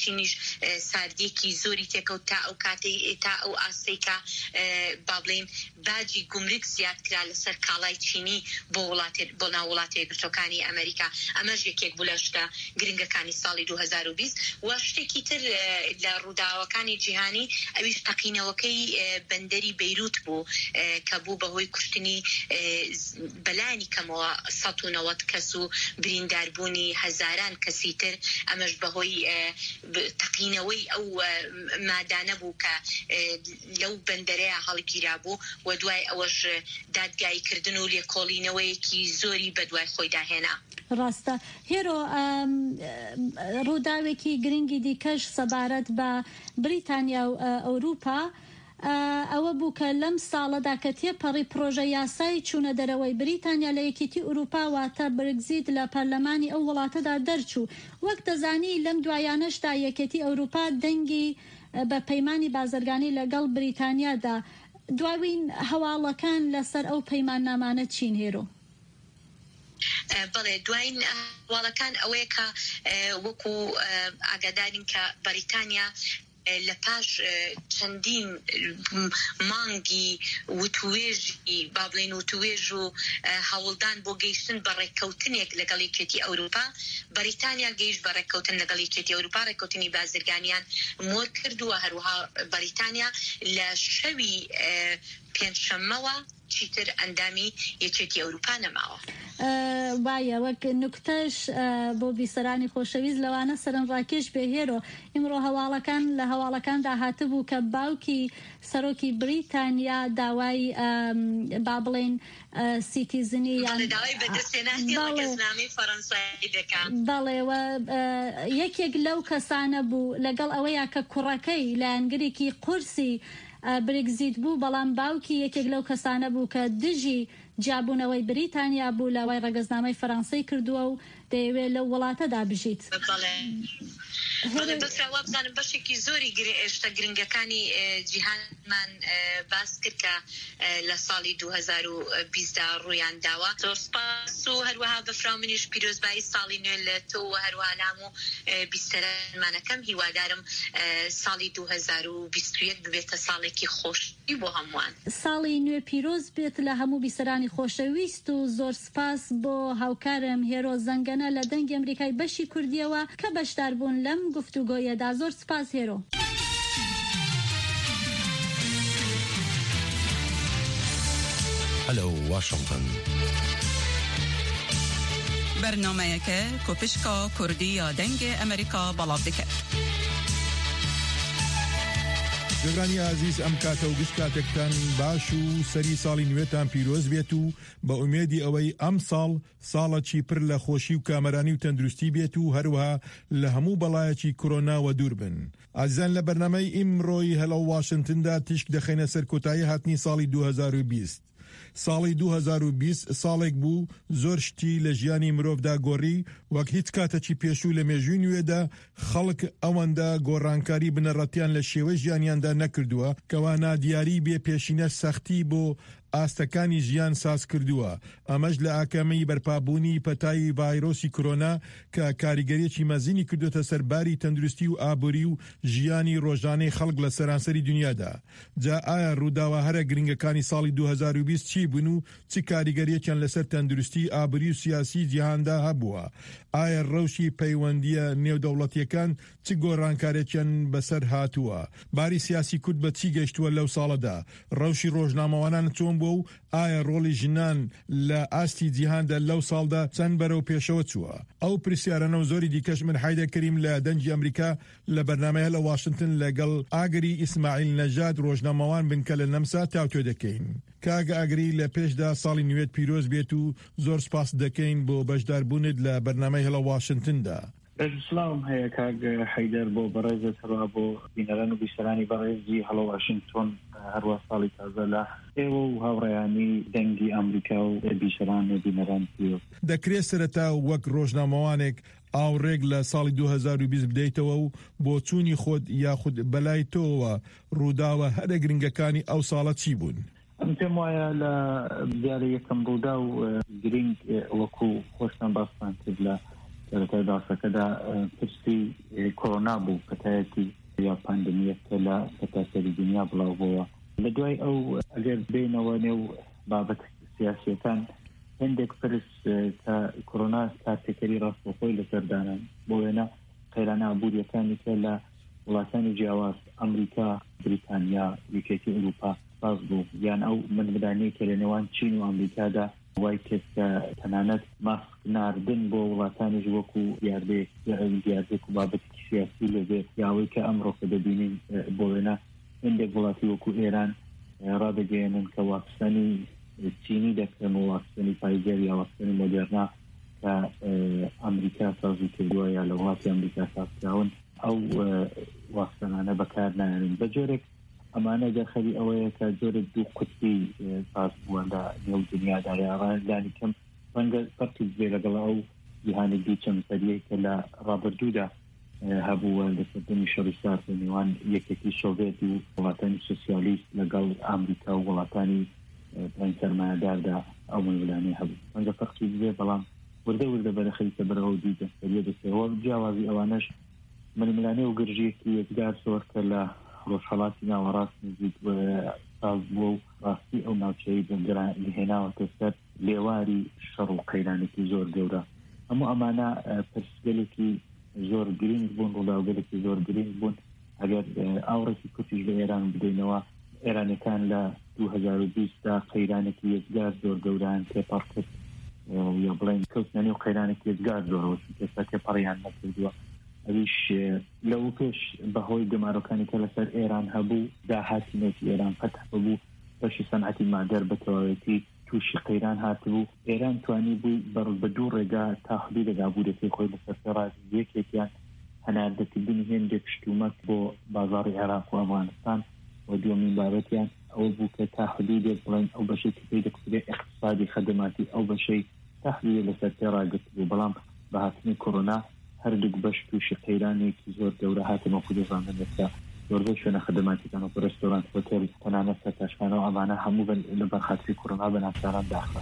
C: چینیش ساردێکی زۆری تێکەوت تا ئەو کاتی تا ئەو ئاسەیکە با بڵێن باجی گومرگ زیادکرا لەسەر کاڵای چینی بۆ وڵاتی بۆ ناو وڵاتە یەکگرتووەکانی ئەمریکا. ئەمەش یەکێک بوو لە شتە گرنگەکانی ساڵی دوو هەزار و بیست. و شتێکی تر لە ڕووداوەکانی جیهانی ئەویش تەقینەوەکەی بەندەری بەیروت بوو کە بوو بەهۆی کوشتنی بەلایانی کەمەوە سەد و نەوەت کەس و برینداربوونی هەزاران کەسی تر. ئەمەش بەهۆی تەقینەوەی ئەو مادانە بوو کە لەو بەندەرەیە هەڵگیرا بوو و دوای ئەوەش دادگاییکردن و لێکۆڵینەوەیەکی زۆری بەدوای خۆی داهێنا.
B: ڕاستە هێرۆ ڕووداوێکی گرنگی دیکەش سەبارەت بە بریتانیا و ئەوروپا ئەوە بوو کە لەم ساڵەدا کە تێپەڕی پرۆژە یاسای چوونە دەرەوەی بریتانیا لە یەکێتی ئوروپا واتە برگزیت لە پەرلەمانی ئەو وڵاتەدا دەرچوو. وەک دەزانی لەم دوایانەشدا یەکێتی ئەوروپا دەنگی بە پەیمانی بازرگانی لەگەڵ بریتانیادا. دواوین هەواڵەکان لەسەر ئەو پەیماننامانە چین هێرۆ؟
C: بەڵێ دوایین هەواڵەکان ئەوەیە کە وەکو ئاگادارین کە بەریتانیا لە پاش چەندین مانگی وتوێژی با بڵێن وتوێژ و هەوڵدان بۆ گەیشتن بە ڕێککەوتنێک لەگەڵ یەکێتی ئەوروپا، بەریتانیا گەیشت بە ڕێککەوتن لەگەڵ یەکێتی ئەوروپا، ڕێککەوتنی بازرگانیان مۆر کردووە. هەروەها بەریتانیا لە شەوی پێنجشەممەوە چیتر ئەندامی یەکێتی ئەوروپا نەماوە.
B: وایە وەک نوکتەش بۆ بیسەرانی خۆشەویست لەوانە سەرنجڕاکێش بێهێرۆ ئیمڕۆ هەواڵەکان لە هەواڵەکاندا هاتبوو کە باوکی سەرۆکی بریتانیا داوای با بڵێن سیتیزنی بەڵێوە یەکێک لەو کەسانە بوو لەگەڵ ئەوەیە کە کوڕەکەی لە ئەنگرێکی قورسی برگزیت بوو، بەڵام باوکی یەکێک لەو کەسانە بوو کە دژی جابوونەوەی بریتانیا بوو لەوای ڕەگەزنامەی فەڕەنسەی کردووە و دەیەوێت لەو وڵاتەدا بژیت.
C: بەسراوە بزانم بەشێکی زۆری ئێشتا گرنگەکانی جیهانمان باس کرد کە لە ساڵی دوو هەزار و بیستدا ڕوویان داوە. زۆر سپاس و هەروەها بەفرا منیش پیرۆزبایی ساڵی نوێ لە تۆ و هەروەها لام و بیستەرانمانەکەم. هیوادارم ساڵی دوو هەزار و بیست و یەک ببێتە ساڵێکی خۆشی بۆ هەمووان.
B: ساڵی نوێ پیرۆز بێت لە هەموو بیسەرانی خۆشەویست و زۆر سپاس بۆ هاوکارم هێرۆ زەنگەنە لە دەنگی ئەمریکای بەشی کوردیەوە کە بەشدار بوون لەم گفتوگۆیەدا. زۆر سپاس هێرۆ.
D: هەلو واشنگتن.
E: بەرنامەیەکە کۆپشکا کوردی یا دەنگی ئەمریکا بەڵاو دەکات.
F: جێگرانی عزیز ئەم کاتە و گشت کاتێکتان باش و سەری ساڵی نوێتان پیرۆز بێت و بە ئومێدی ئەوەی ئەم ساڵ ساڵێکی پڕ لە خۆشی و کامەرانی و تەندروستی بێت و هەروەها لە هەموو بەڵایەکی کۆرۆناوە دوور بن. ئازیزان لە بەرنامەی ئیمڕۆی هەلە واشنگتندا تیشک دەخەینە سەر کۆتایی هاتنی ساڵی دوو هەزار و بیست. ساڵی دوو هەزار و بیست ساڵێک بوو زۆر شتی لە ژیانی مرۆڤدا گۆڕی، وەک هیچ کاتێکی پێشوو لە مێژووی نوێدا خەڵک ئەوەندە گۆڕانکاری بنەڕەتیان لە شێوە ژیانیاندا نەکردووە کەوانە دیاری بێ پێشینە سەختی بۆ ئاستەکانی ژیان ساز کردووە. ئەمەش لە ئاکامی بەرپابوونی پەتایی ڤایرۆسی کۆرۆنا کە کاریگەریەکی مەزینی کردوتە سەرباری تەندروستی و ئابووری و ژیانی ڕۆژانەی خەڵک لە سەرانسەری دنیادا. جا ئایا ڕووداوە هەرە گرنگەکانی ساڵی دوو هەزار و بیست چی بوون و چ کاریگەریەکیان لەسەر تەندروستی ئابووری و سیاسی جیهاندا هەبووە؟ ئایا ڕەوشی پەیوەندیە نێودەوڵەتیەکان چ گۆڕانکارێکیان بەسەر هاتووە؟ باری سیاسی کورد بە چی گەشتووە لەو ساڵەدا؟ ڕەوشی ڕۆژنامەوانان چۆن بوو و ئایا ڕۆڵی ژنان لە ئاستی جیهاندا لەو ساڵدا چەند بەرەو پێشەوە چووە؟ ئەو پرسیارانە و زۆری دیکەش من حیدە کەریم لە دەنگی ئەمریکا لە بەرنامەیە لە واشنگتن لەگەڵ ئاگری ئیسماعیل نەژاد ڕۆژنامەوان بنکە لە نەمسا تاوتۆ دەکەین. کاگە ئاگری لە پێشدا ساڵی نوێت پیرۆز بێت و زۆر سپاس دەکەین بۆ بەشداربوونت لە بەرنامەی هەڵە واشنگتندا.
G: سلام هەیە کاگ حەیدەر بۆ بەڕێزت هەروە بۆ بینەران و بیسەرانی بەڕێزی هەڵە واشنگتن هەروە ساڵی تازە لە ئێوە و هاوڕێیانی دەنگی ئەمریکا و بیسەران و بینەران پیرۆز.
F: دەکرێت سەرەتا وەک ڕۆژنامەوانێک ئاوڕێک لە ساڵی دوو هەزار و بیست بدەیتەوە و بۆ چوونی خۆت یاخود بەلای تۆوە ڕووداوە هەرە گرنگەکانی ئەو ساڵە چی بوون؟
G: ئەم پێم وایە لە دیارە یەکەم ڕوودا و گرنگ وەکو خۆشتان باستان کرد لە سەرەتای داسەکەدا پرسی کۆڕۆنا بوو پەتایەتی یا پاندمیەکە لە سەرتاسەری دنیا بڵاوبووە. لە دوای ئەو ئەگەر بینەوە نێو بابەت سیاسیەکان هەندێک پرس کە کۆڕۆنا کارتێکەری ڕاستەوخۆی لەسەردانان بۆ وێنە قەیرانە ئابوووریەکانی کە لە وڵاتانی جیاواز ئەمریکا، بریتانیا، یەکێتی ئەوروپا باز بوو، یان ئەو منبدانەیە کە لە نێوان چین و ئەمریکادا وای کرد کە تەنانەت ماسک ناردن بۆ وڵاتانیش وەکو دیاردەیەک دیاردێک و بابەتێکی سیاسی لەبێ یاوەی کە ئەمڕۆ کە دەبینین بۆ وێنە هەندێک وڵاتی وەکو ئێران ڕادەگەیەنن کە واکسنی چینی دەکەن و واکسنی فایزەر یا واکسنی مۆدێرنا کە ئەمریکا سازی کردووە یا لە وڵاتی ئەمریکا سازکراون ئەو واکسنانە بەکار نایێنن. بە جۆرێک ئەمانە دەرخەری ئەوەیە کە جۆرە دوو قوتبی باز بووە لە نێو دنیادا لانی کەم ڕەنگە فەرقی بێ لەگەڵ ئەو جیهانێکی چەمسەریەی کە لە ڕابردوودا هەبووە لە سەردەمی شەڕی سارد لە نێوان یەکێتی سۆڤێت و وڵاتانی سۆسیالیست لەگەڵ ئەمریکا و وڵاتانی پلان سەرمایەداردا ئەو منولانەی هەبوو. ڕەنگە فەرقی بێ بەڵام وردە وردە بەرەخەریتە بەرەوە دوو دەستەریە دەستەوە جیاوازی ئەوانەش منملانەی و گرژیەکی یەکدار سۆر کە لە ڕۆژهەڵاتی ناوەڕاست نزیک ساز بووە و ڕاستی ئەو ناوچەی هێناوەتە سەر لێواری شەڕ و قەیرانێکی زۆر گەورە. هەموو ئەمانە پرسگەلێکی زۆر گرنگ بوون، ڕووداوگەلێکی زۆر گرنگ بوون. ئەگەر ئاوڕێکی کورتیش لە ئێران بدەینەوە، ئێرانەکان لە دوو هەزار و بیستدا قەیرانێکی یەکجار زۆر گەورەیان تێپەڕ کرد یا بڵێن کەوتنەوە قەیرانێکی یەکجار زۆرەوە ئێستا تێپەڕیان نەکردووە. ئەویش لەو پێش بەهۆی گەمارۆکانی کە لەسەر ئێران هەبوو داهاتینێکی ئێران فەتح بوو، بەشی سەنعەتی مادەر بە تەواوەتی تووشی قەیران هاتبوو. ئێران توانی بووی بە دوو ڕێگا تا حدودی دابوورەکەی خۆی لەسەر سەرازی یەکێکیان هەناردەکردنی هێندێک شتومەت بۆ بازاڕی عێراق و ئەفغانستان و دووەمین بابەتیان ئەوە بوو کە تا حدودێک بڵێن ئەو بەشێکی پێی دەکرێت اقتصادی خەدەماتی ئەو بەشەی تا حدودێک لەسەر پێ ڕاگرت بوو. بەڵام بە هاتنی کۆڕۆنا هەردوو بەش تووشی قەیرانێکی زۆر گەورە هاتنەوە خودی ڕاندن ئێستا زۆربەی شوێنە خەدەماتیەکان و ڕێستۆرانت، هۆتێل، تەنانەت سەرتاشخانە و ئەمانە هەموو لە بەرخاتری کۆڕۆنا بە ناوچاران داخە.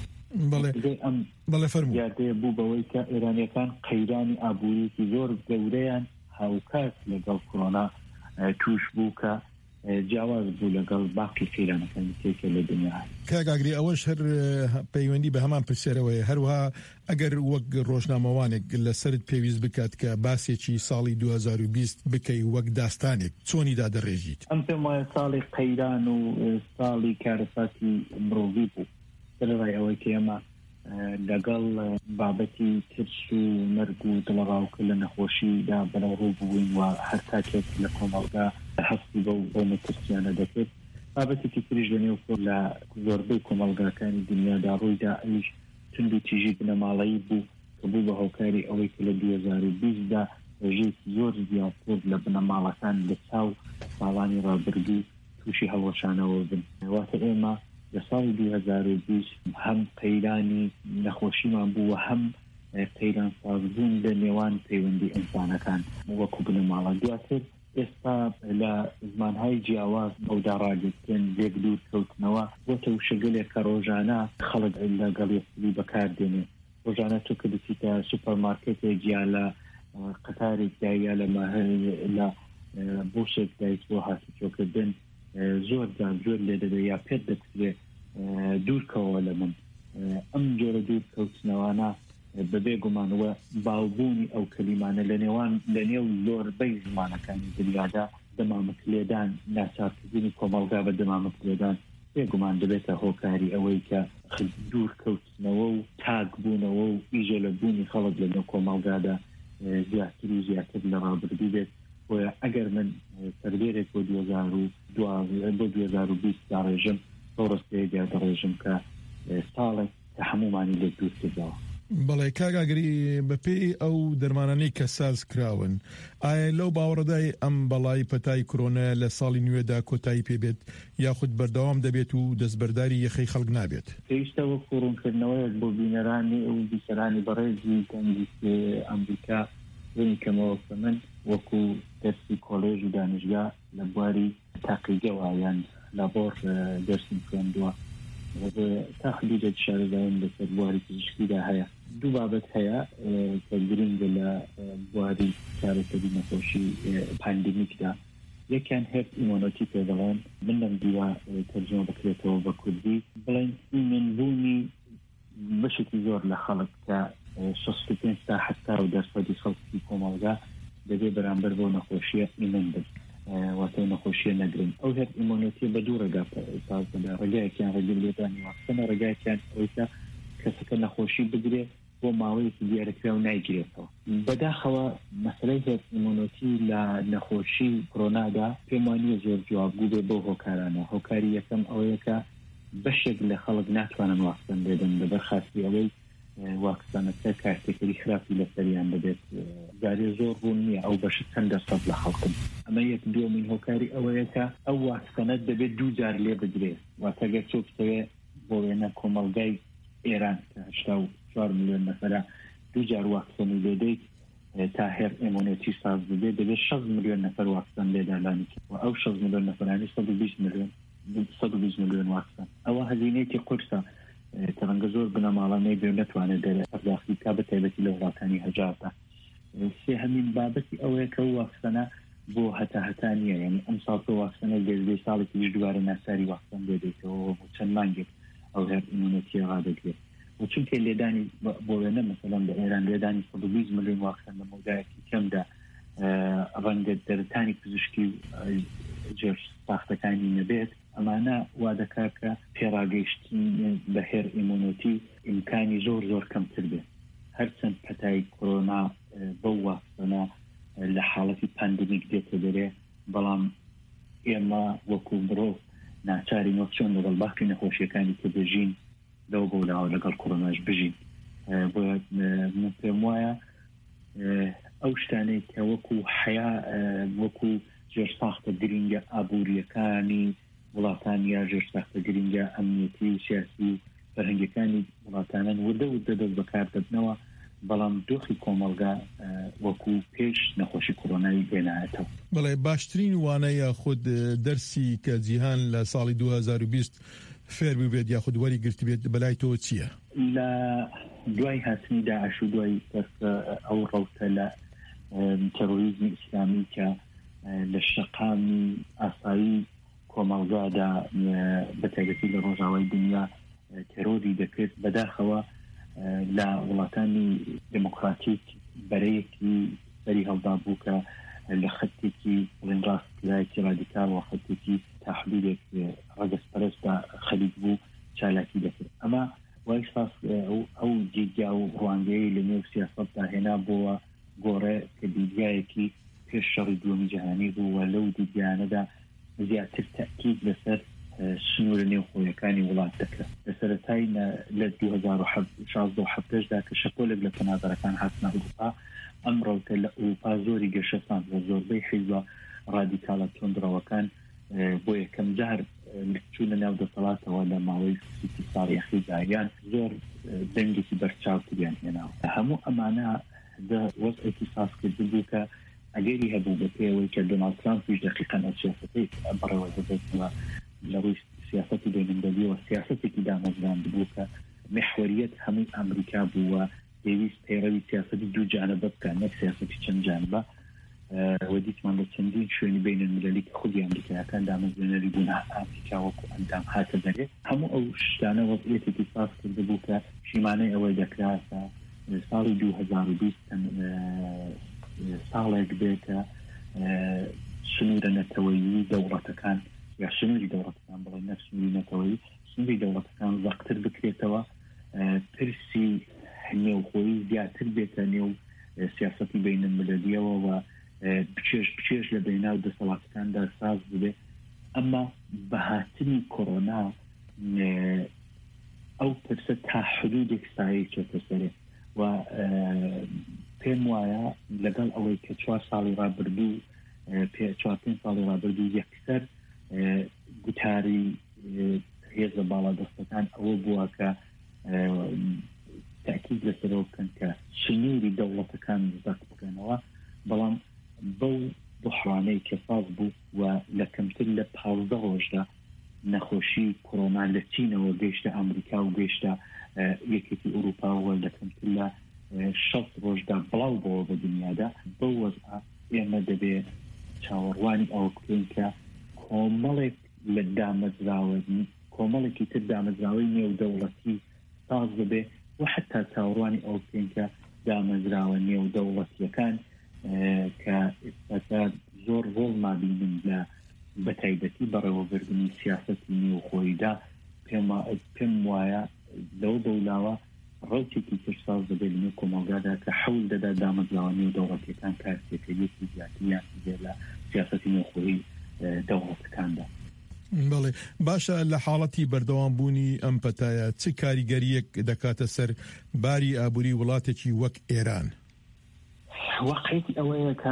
F: بەڵێ فەرموو
G: یادەیە بوو بەوەی کە ئێرانیەکان قەیرانی ئابوووریەکی زۆر گەورەیان هاوکات لەگەڵ کۆڕۆنا توش بوو کە جیاواز بوو لەگەڵ باقی قەیرانەکانی تێکە لە دنیا.
F: کاگاگری ئەوەش هەر پەیوەندی بە هەمان پرسیارەوەیە، هەروەها ئەگەر وەک ڕۆژنامەوانێک لەسەرت پێویست بکات کە باسێکی ساڵی دوو هەزار و بیست بکەی وەک داستانێک چۆنی دادەڕێژیت؟
G: ئەم پێم وایە ساڵی قەیران و ساڵی کارەساتی مرۆڤی بوو لەڕای ئەوەی کە ئێمە لەگەڵ بابەتی ترس و مەرگ و دڵەڕاوکە لە نەخۆشیدا بەرەوڕوو بووین و هەر کاتێک لە کۆمەڵگا هەستی بە بۆ مەترسیانە دەکرد. بابەتێکی تریش لەنێو لە زۆربەی کۆمەڵگاکانی دنیادا ڕوویدا ئەویش تند و تیژی بنەماڵەیی بوو کە بوو بە هۆکاری ئەوەی کە لە دوو هەزار و بیستدا ڕێژەیەکی زۆر زیاتر لە بنەماڵەکان لە چاو ساڵانی ڕابردوو تووشی هەڵوەشانەوە بن. واتە ئێمە لە ساڵی دوو هەزار و بیست هەم قەیرانی نەخۆشیمان بووە، هەم قەیران سازبوون لە نێوان پەیوەندی ئینسانەکان وەکو بنەماڵە. دواتر ئێستا لە زمانهای جیاواز ئەودا ڕاگرتن لێک دوور کەوتنەوە بۆتە شەگەلێک کە ڕۆژانە خەڵک لەگەڵ یەکتری بەکاردێنێ. ڕۆژانە تۆ کە بچیتە سوپەرمارکێتێک یا لە قەتارێکدا یا لە بۆشێک دایت بۆ هاتوچۆکردن زۆر جان زۆر لێ دەدە یا پێت دەکرێت دوورکەوە لە من. ئەم جۆرە دوور کەوتنەوانە بەبێ گومانەوە باوبوونی ئەو کەلیمانە لە نێوان لە نێو زۆربەی زمانەکانی دنیادا دەمامەکلێدان، ناچارکردنی کۆمەڵگا بە دەمامەکلێدان بێگومان دەبێتە هۆکاری ئەوەی کە دوور کەوتنەوە و تاک بوونەوە و ئیژە لە بوونی خەڵک لە نێو کۆمەڵگادا زیاتر و زیاتر لە ڕابردوو بێت. بۆیە ئەگەر من سەردێرێک بۆ دوو هەزار و بیست داڕێژم بۆ ڕستەیەکدا دەڕێژم کە ساڵێک کە هەمومانی لێ دوور کردەوە.
F: بەڵێ کاگاگری بەپێی ئەو دەرمانانەی کە ساز کراون، ئایا لەو باوەڕدای ئەم بەڵای پەتای کۆرۆنا لە ساڵی نوێدا کۆتایی پێبێت یاخود بەردەوام دەبێت و دەستبەرداری یەخەی خەڵک نابێت؟
G: پێویستە وەکو ڕوونکردنەوەیەک بۆ بینەرانی ئەو بیسەرانی بەڕێزی تەنگیستی ئەمریکا ڕوونکەمەوە کە من وەکو دەرسی کۆلێژ و دانشگا لە بواری تاقیگەوە یان لابۆر دەرسم خوێندووە تا حدودێک شارەزاییم لەسەر بواری پزیشکیدا هەیە. دوو بابەت هەیە کە گرنگە لە بواری کارەکەی نەخۆشی پاندیمیکدا. یەکیان هێرت ئیمۆنۆتی پێ دەڵێن، من لەم دیوە تەرجمە بکرێتەوە بە کوردی، بڵێن ئیمێنبوونی بەشێکی زۆر لە خەڵک کە شەست و پێنج تا هەفتاد دەرسەدی خەڵکی کۆمەڵگا دەبێ بەرامبەر بۆ نەخۆشیە ئیمێن بن، واتای نەخۆشیە نەگرن. ئەو هێرت ئیمۆنۆتی بە دوو ڕێگا پاس دەدا، ڕێگایەکیان ڕێگەی لێدانی واکسنە، ڕێگایەکیان ئەوەیە کەسەکە نەخۆشی بگرێ بۆ ماوەیەکی دیارەکرا و نایگرێتەوە. بەداخەوە مەسەلەی هێرت ئیمۆنۆتی لە نەخۆشی کۆرۆنادا پێم وانییە زۆر جوابگو بێ بۆ هۆکارانە. هۆکاری یەکەم ئەوەیە کە بەشێک لە خەڵک ناتوانن واکسن بێدەن لەبەر خاستی ئەوەی واکسانەکە کارتێکەری خراپی لەسەریان دەبێت. جارێ زۆر ڕوون نییە ئەو بەش چەند دەسەد لە خەڵکن. ئەمە یەک دووەمین هۆکاری ئەوەیە کە ئەو واکسەنەت دەبێت دوو جار لێ بدرێت، واتەگەر چۆ بتەوێ بۆ وێنە کۆمەڵگای ئێران کە هەشتا و چوار ملیۆن نەفەرە دوو جار واکسنی لێدەیت تا هێر ئیمۆنۆتی ساز ببێت، دەبێت شەش ملیۆن نەفەر واکسن لێدالانی و ئەو شەش ملیۆن نەفەرانی سەد و بیست ملیۆن سەد و بیست ملیۆن واکسن. ئەوە هەزینەیەکی قورسە کە ڕەنگە زۆر بنەماڵانەی بێ نەتوانێت دەرەپەرداختی کا بە تایبەتی لە وڵاتانی هەجاردا. سێهەمین بابەتی ئەوەیە کە واکسنە بۆ هەتا هەتا نییە، یعنی ئەم ساڵ تۆ واکسنە دەبێت ساڵێکی دووبارە ناساری واکسن بێدێتەوە بۆ چەند مانگێک ئەو هێر ئیمۆنۆتیە ڕادەگرێت. و چونکە لێدانی بۆ وێنە مەسەڵەن لە ئێران لێدانی سەد و بیست ملیۆن واکسن لە مەودایەکی کەمدا ڕەنگە دەرەتانی پزیشکی جێر ساختەکانی نەبێت، ئەمانە وا دەکات کە پێڕاگەیشتن بە هێر ئیمۆنۆتی ئیمکانی زۆر زۆر کەمتر بێت. هەرچەند پەتای کۆرۆنا بەو واکسنە لە حاڵەتی پاندمیک دێتە دەرێ، بەڵام ئێمە وەکو مرۆڤ ناچارین وەک چۆن لەگەڵ باقی نەخۆشیەکانی کە دەژین لەو بۆ لاوە لەگەڵ کۆرۆناش بژین. بۆ من پێم وایە ئەو شتانەی کە وەکو حیا وەکو ژێرساختە گرنگە ئابوووریەکانی وڵاتان یا ژێرساختە گرنگە ئەمنیەتی سیاسی فەرهەنگەکانی وڵاتانان وردە وردە دەست بەکار دەبنەوە، بەڵام دۆخی کۆمەڵگا وەکو پێش نەخۆشی کۆرۆنای بێنایەتەوە.
F: بەڵێ باشترین وانەیە خود دەرسی کە جیهان لە ساڵی دوو هەزار و بیست فێر ببێت یا خودوەری گرتی بێت بەلای تۆ چییە؟
G: لە دوای هاتنی داعش و دوای ئەو ڕەوتە لە تەرۆریزمی ئیسلامی کە لە شەقامی ئاسایی کۆمەڵگادا بەتایبەتی لە ڕۆژاوای دنیا تەرۆری دەکرد، بەداخەوە لە وڵاتانی دموکراتیک بەرەیەکی بەری هەڵدا بوو کە لە خەتێکی ڕێنڕاستلایەکی رادیکال و خەتێکی تحلیلێک ڕەگەسپەرستە خەریک بوو چالاکی دەکرد. ئەمە وای ساس ئەو جێگیا و ڕوانگەی لە نێو سیاسەتدا هێنا بۆوە گۆڕێ کە دیدگایەکی پێش شەڕی دووەمی جیهانی بوو و لەو دیدگانەدا زیاتر تەکید لەسەر سنوورە نێوخۆیەکانی وڵات دەکرێت. لە سەرەتای لە دوو هەزار و شازدە و هەفتەشدا کە شەپۆلێک لە پەنابەرەکان هاتنە ئەوروپا، ئەم ڕەوتە لە ئەوروپا زۆری گەشەسان لە زۆربەی حیزبە ڕادیکالە تۆندڕەوەکان بۆ یەکەم جار چوونە ناو دەسەڵاتەوە لە ماوەی سیتی ساڵی یەخیدایان زۆر دەنگێکی بەرچاوتریان هێناوە. هەموو ئەمانە وەزعێکی ساز کرد بوو کە ئەگەری هەبوو بە پێوەی کە دۆناڵد ترامپیش دەقیقەن ئەو سیاسەتەی بەڕێوە دەبێتەوە لە ڕووی سیاسەتی بینەمەلەوی و سیاسەتێکی دامەزران بوو کە محوریەت هەمووی ئەمریکا بووە، پێویست پەیڕەوی سیاسەتی دوو جانبە بکە، نەک سیاسەتی چەند جانبە. و دیتمان بە چەندین شوێنی بینەمەلەوی کە خودی ئەمریکایەکان دامەزرێنەری بوون ئەمریکا وەکو ئەندام هاتە دەرێ. هەموو ئەو شتانە وەزعێتێکی ساز کرده بوو کە شیمانەی ئەوەی دەکراسە ساڵی دوو هەزار و بیست ساڵێک بێت کە سنوورە نەتەوەیی دەوڵەتەکان یا سنووری دەوڵەتەکان بڵێ نەک سنووری نەتەوەیی سنووری دەوڵەتەکان زەقتر بکرێتەوە، پرسی نێوخۆیی زیاتر بێتە نێو سیاسەتی بینەمەلەویەوە و بچێش بچێش لە بەیناو دەسەڵاتەکاندا ساز ببێ. ئەمما بەهاتنی کۆرۆنا ئەو پرسە تا حدودێک سایەی چێتە سەرێ و پێم وایە لەگەڵ ئەوەی کە چوار ساڵی ڕابردوو چوار پێنج ساڵی ڕابردوو یەکسەر گوتاری هێزە باڵادەستەکان ئەوە بووە کە تاکید لەسەرەوە بکەن کە سنووری دەوڵەتەکان زەق بکەنەوە، بەڵام بەو بحرانەی کە ساز بوو و لە کەمتر لە پازدە ڕۆژدا نەخۆشی کۆرۆنا لە چینەوە گەیشتە ئەمریکا و گەیشتە یەکێتی ئەوروپا وەردەکەمتر لە شەست ڕۆژدا بڵاو بۆەوە بە دنیادا بە وەزع ئێمە دەبێت چاوەڕوانی ئەوە بکەین کە کۆمەڵێک لە دامەزراوە کۆمەڵێکی تر دامەزراوەی نێودەوڵەتی ساز ببێ و حتا چاوەڕوانی ئەو بکەین کە دامەزراوە نێودەوڵەتیەکان کە ئێستا زۆر ڕۆڵ مابینن لە بەتایبەتی بەڕێوەبردننی سیاسەتی نێوخۆیدا پێم وایە لەو دەولاوە ڕوتێکی ترساز دەبێت لە کۆمەلگادا کە حەول دەدا دامەزراوە نێودەوڵەتیەکان کارتێکەکەیەکی زیاتریان لە سیاسەتی نێوخۆیی دەوڵەتەکاندا.
F: بەڵێ باشە لە حاڵەتی بەردەوامبوونی ئەم پەتایە چ کاریگەریەک دەکاتە سەر باری ئابووری وڵاتێکی وەک ئێران؟
G: واقعیتی ئەوەیە کە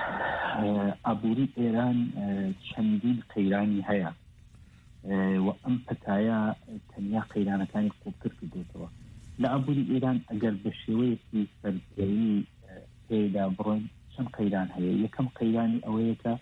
G: ئابووری ئێران چەندین قەیرانی هەیە و ئەم پەتایە تەنیا قەیرانەکانی قوڵتر کردوێتەوە. لە ئابووری ئێران ئەگەر بە شێوەیەکی سەرکەوی پێدا بڕۆین چەند قەیران هەیە. یەکەم قەیرانی ئەوەیە کە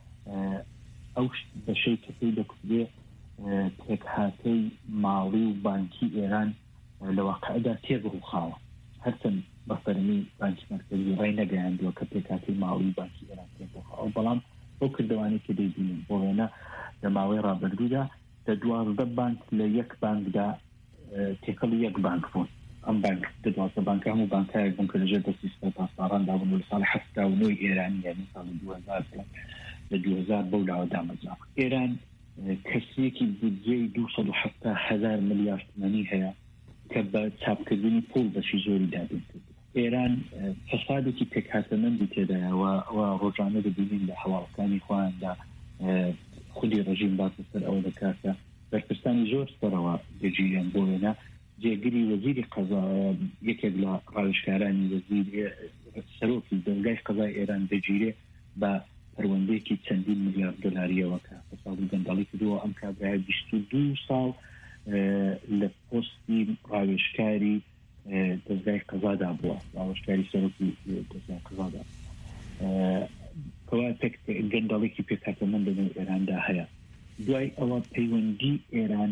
G: ئەو بەشەی کەسەی دەکوتێ پێکهاتەی ماڵی و بانکی ئێران لە واقعەدا تێبڕووخاوە هەرچەند بە فەرمی بانکی مەرکەزی ڕای نەگەیاندووە کە پێکهاتەی ماڵی و بانکی ئێران تێبڕووخاوە. بەڵام بۆ کردوانی کە دەیبینین بۆ وێنە لە ماوەی ڕابردوودا لە دوازدە بانک لە یەک بانکدا تێکەڵی یەک بانک بوون. ئەم بانک دوازدە بانک هەموو بانکایەک بوون کە لەژێر دەستی سوپاسداراندا بوون لە ساڵی هەفتا و نۆی ئێرانی یعنی ساڵی دوو هەزار لە دوو هەزار بەولاوە دامەزراوە. ئێران کەسێکی بودجەی دووسەد و حەفتا هەزار ملیارد تمەنی هەیە کە بە چاپکردنی پوڵ بەشی زۆری دابین کرد. ئێران فەسادێکی پێکهاتەمەندی تێدایەوە ئەوە ڕۆژانە دەبینین لە هەواڵەکانی خۆیاندا خودی ڕژیم باس لەسەر ئەوە دەکاتە بەرپرسانی زۆر سەرەوە دەگیرێن بۆ وێنە جێگیری وەزیری قەزا یەکێک لە ڕاوێژکارانی وەزیری سەرۆکی دەرگای قەزای ئێران دەگیرێ بە پەروەندەیەکی چەندین ملیارد دۆلاریەوە کە فەسادی گەندەڵی کردووە. ئەم کابرای بیست و دوو ساڵ لە پۆستی ڕاوێژکاری دەستگای قەزادا بووە، ڕاوێژکاری سەرۆکی دەستگای قەزادا. کەوا گەندەڵێکی پێکهاتەمەند لەنێو ئێراندا هەیە. دوای ئەوە پەیوەندی ئێران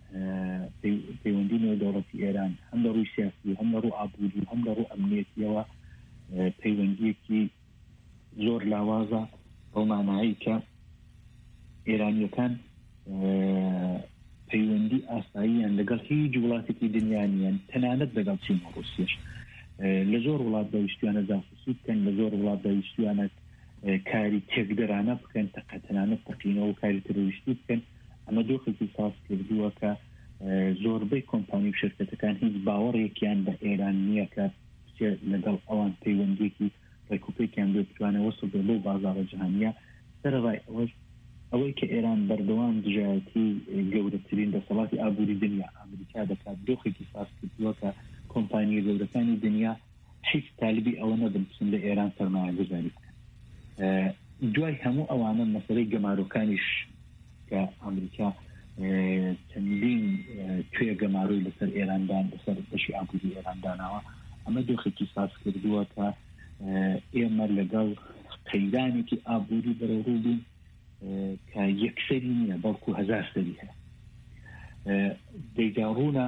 G: پەیوەندی نێودەوڵەتی ئێران هەم لە ڕووی سیاسی هەم لە ڕوو ئابووری هەم لە ڕوو ئەمنیەتیەوە پەیوەندیەکی زۆر لاوازە بەو مانایی کە ئێرانیەکان پەیوەندی ئاساییان لەگەڵ هیچ وڵاتێکی دنیا نیان تەنانەت لەگەڵ چین و ڕووسیەش. لە زۆر وڵات دەویستیانە جاسوسی بکەن، لە زۆر وڵات دەویستیانە کاری تێکدەرانە بکەن، تەنانەت تەقینەوە و کاری تەرۆریستی بکەن. ئەمە دۆخێکی ساز کردووە کە زۆربەی کۆمپانی و شرکەتەکان هیچ باوەڕێکیان بە ئێران نییە کە لەگەڵ ئەوان پەیوەندێکی ڕێکوپێکیان بێ بتوانە وەسڵ بێ بۆ بازاڕە جیهانیە. سەرەڕای ئەوەش ئەوەی کە ئێران بەردەوام دژایەتی گەورەترین دەسەڵاتی ئابووری دنیا ئەمریکا دەکات دۆخێکی ساز کردووە کە کۆمپانیە گەورەکانی دنیا هیچ تالیبی ئەوە نەبن بچن لە ئێران سەرمایه‌گوزاری بکەن. دوای هەموو ئەوانە مەسەلەی گەمارۆکانیش کە ئەمریکا چەندین توێ گەمارۆی لەسەر ئێراندان لەسەر بەشی ئابووری ئێرانداناوە ئەمە دۆخێکی ساز کردووە کە ئێمە لەگەڵ قەیرانێکی ئابووری بەرەوڕوو بووین کە یەکسەری نییە بەڵکو هەزار سەری هەیە. دەیجاڕوونە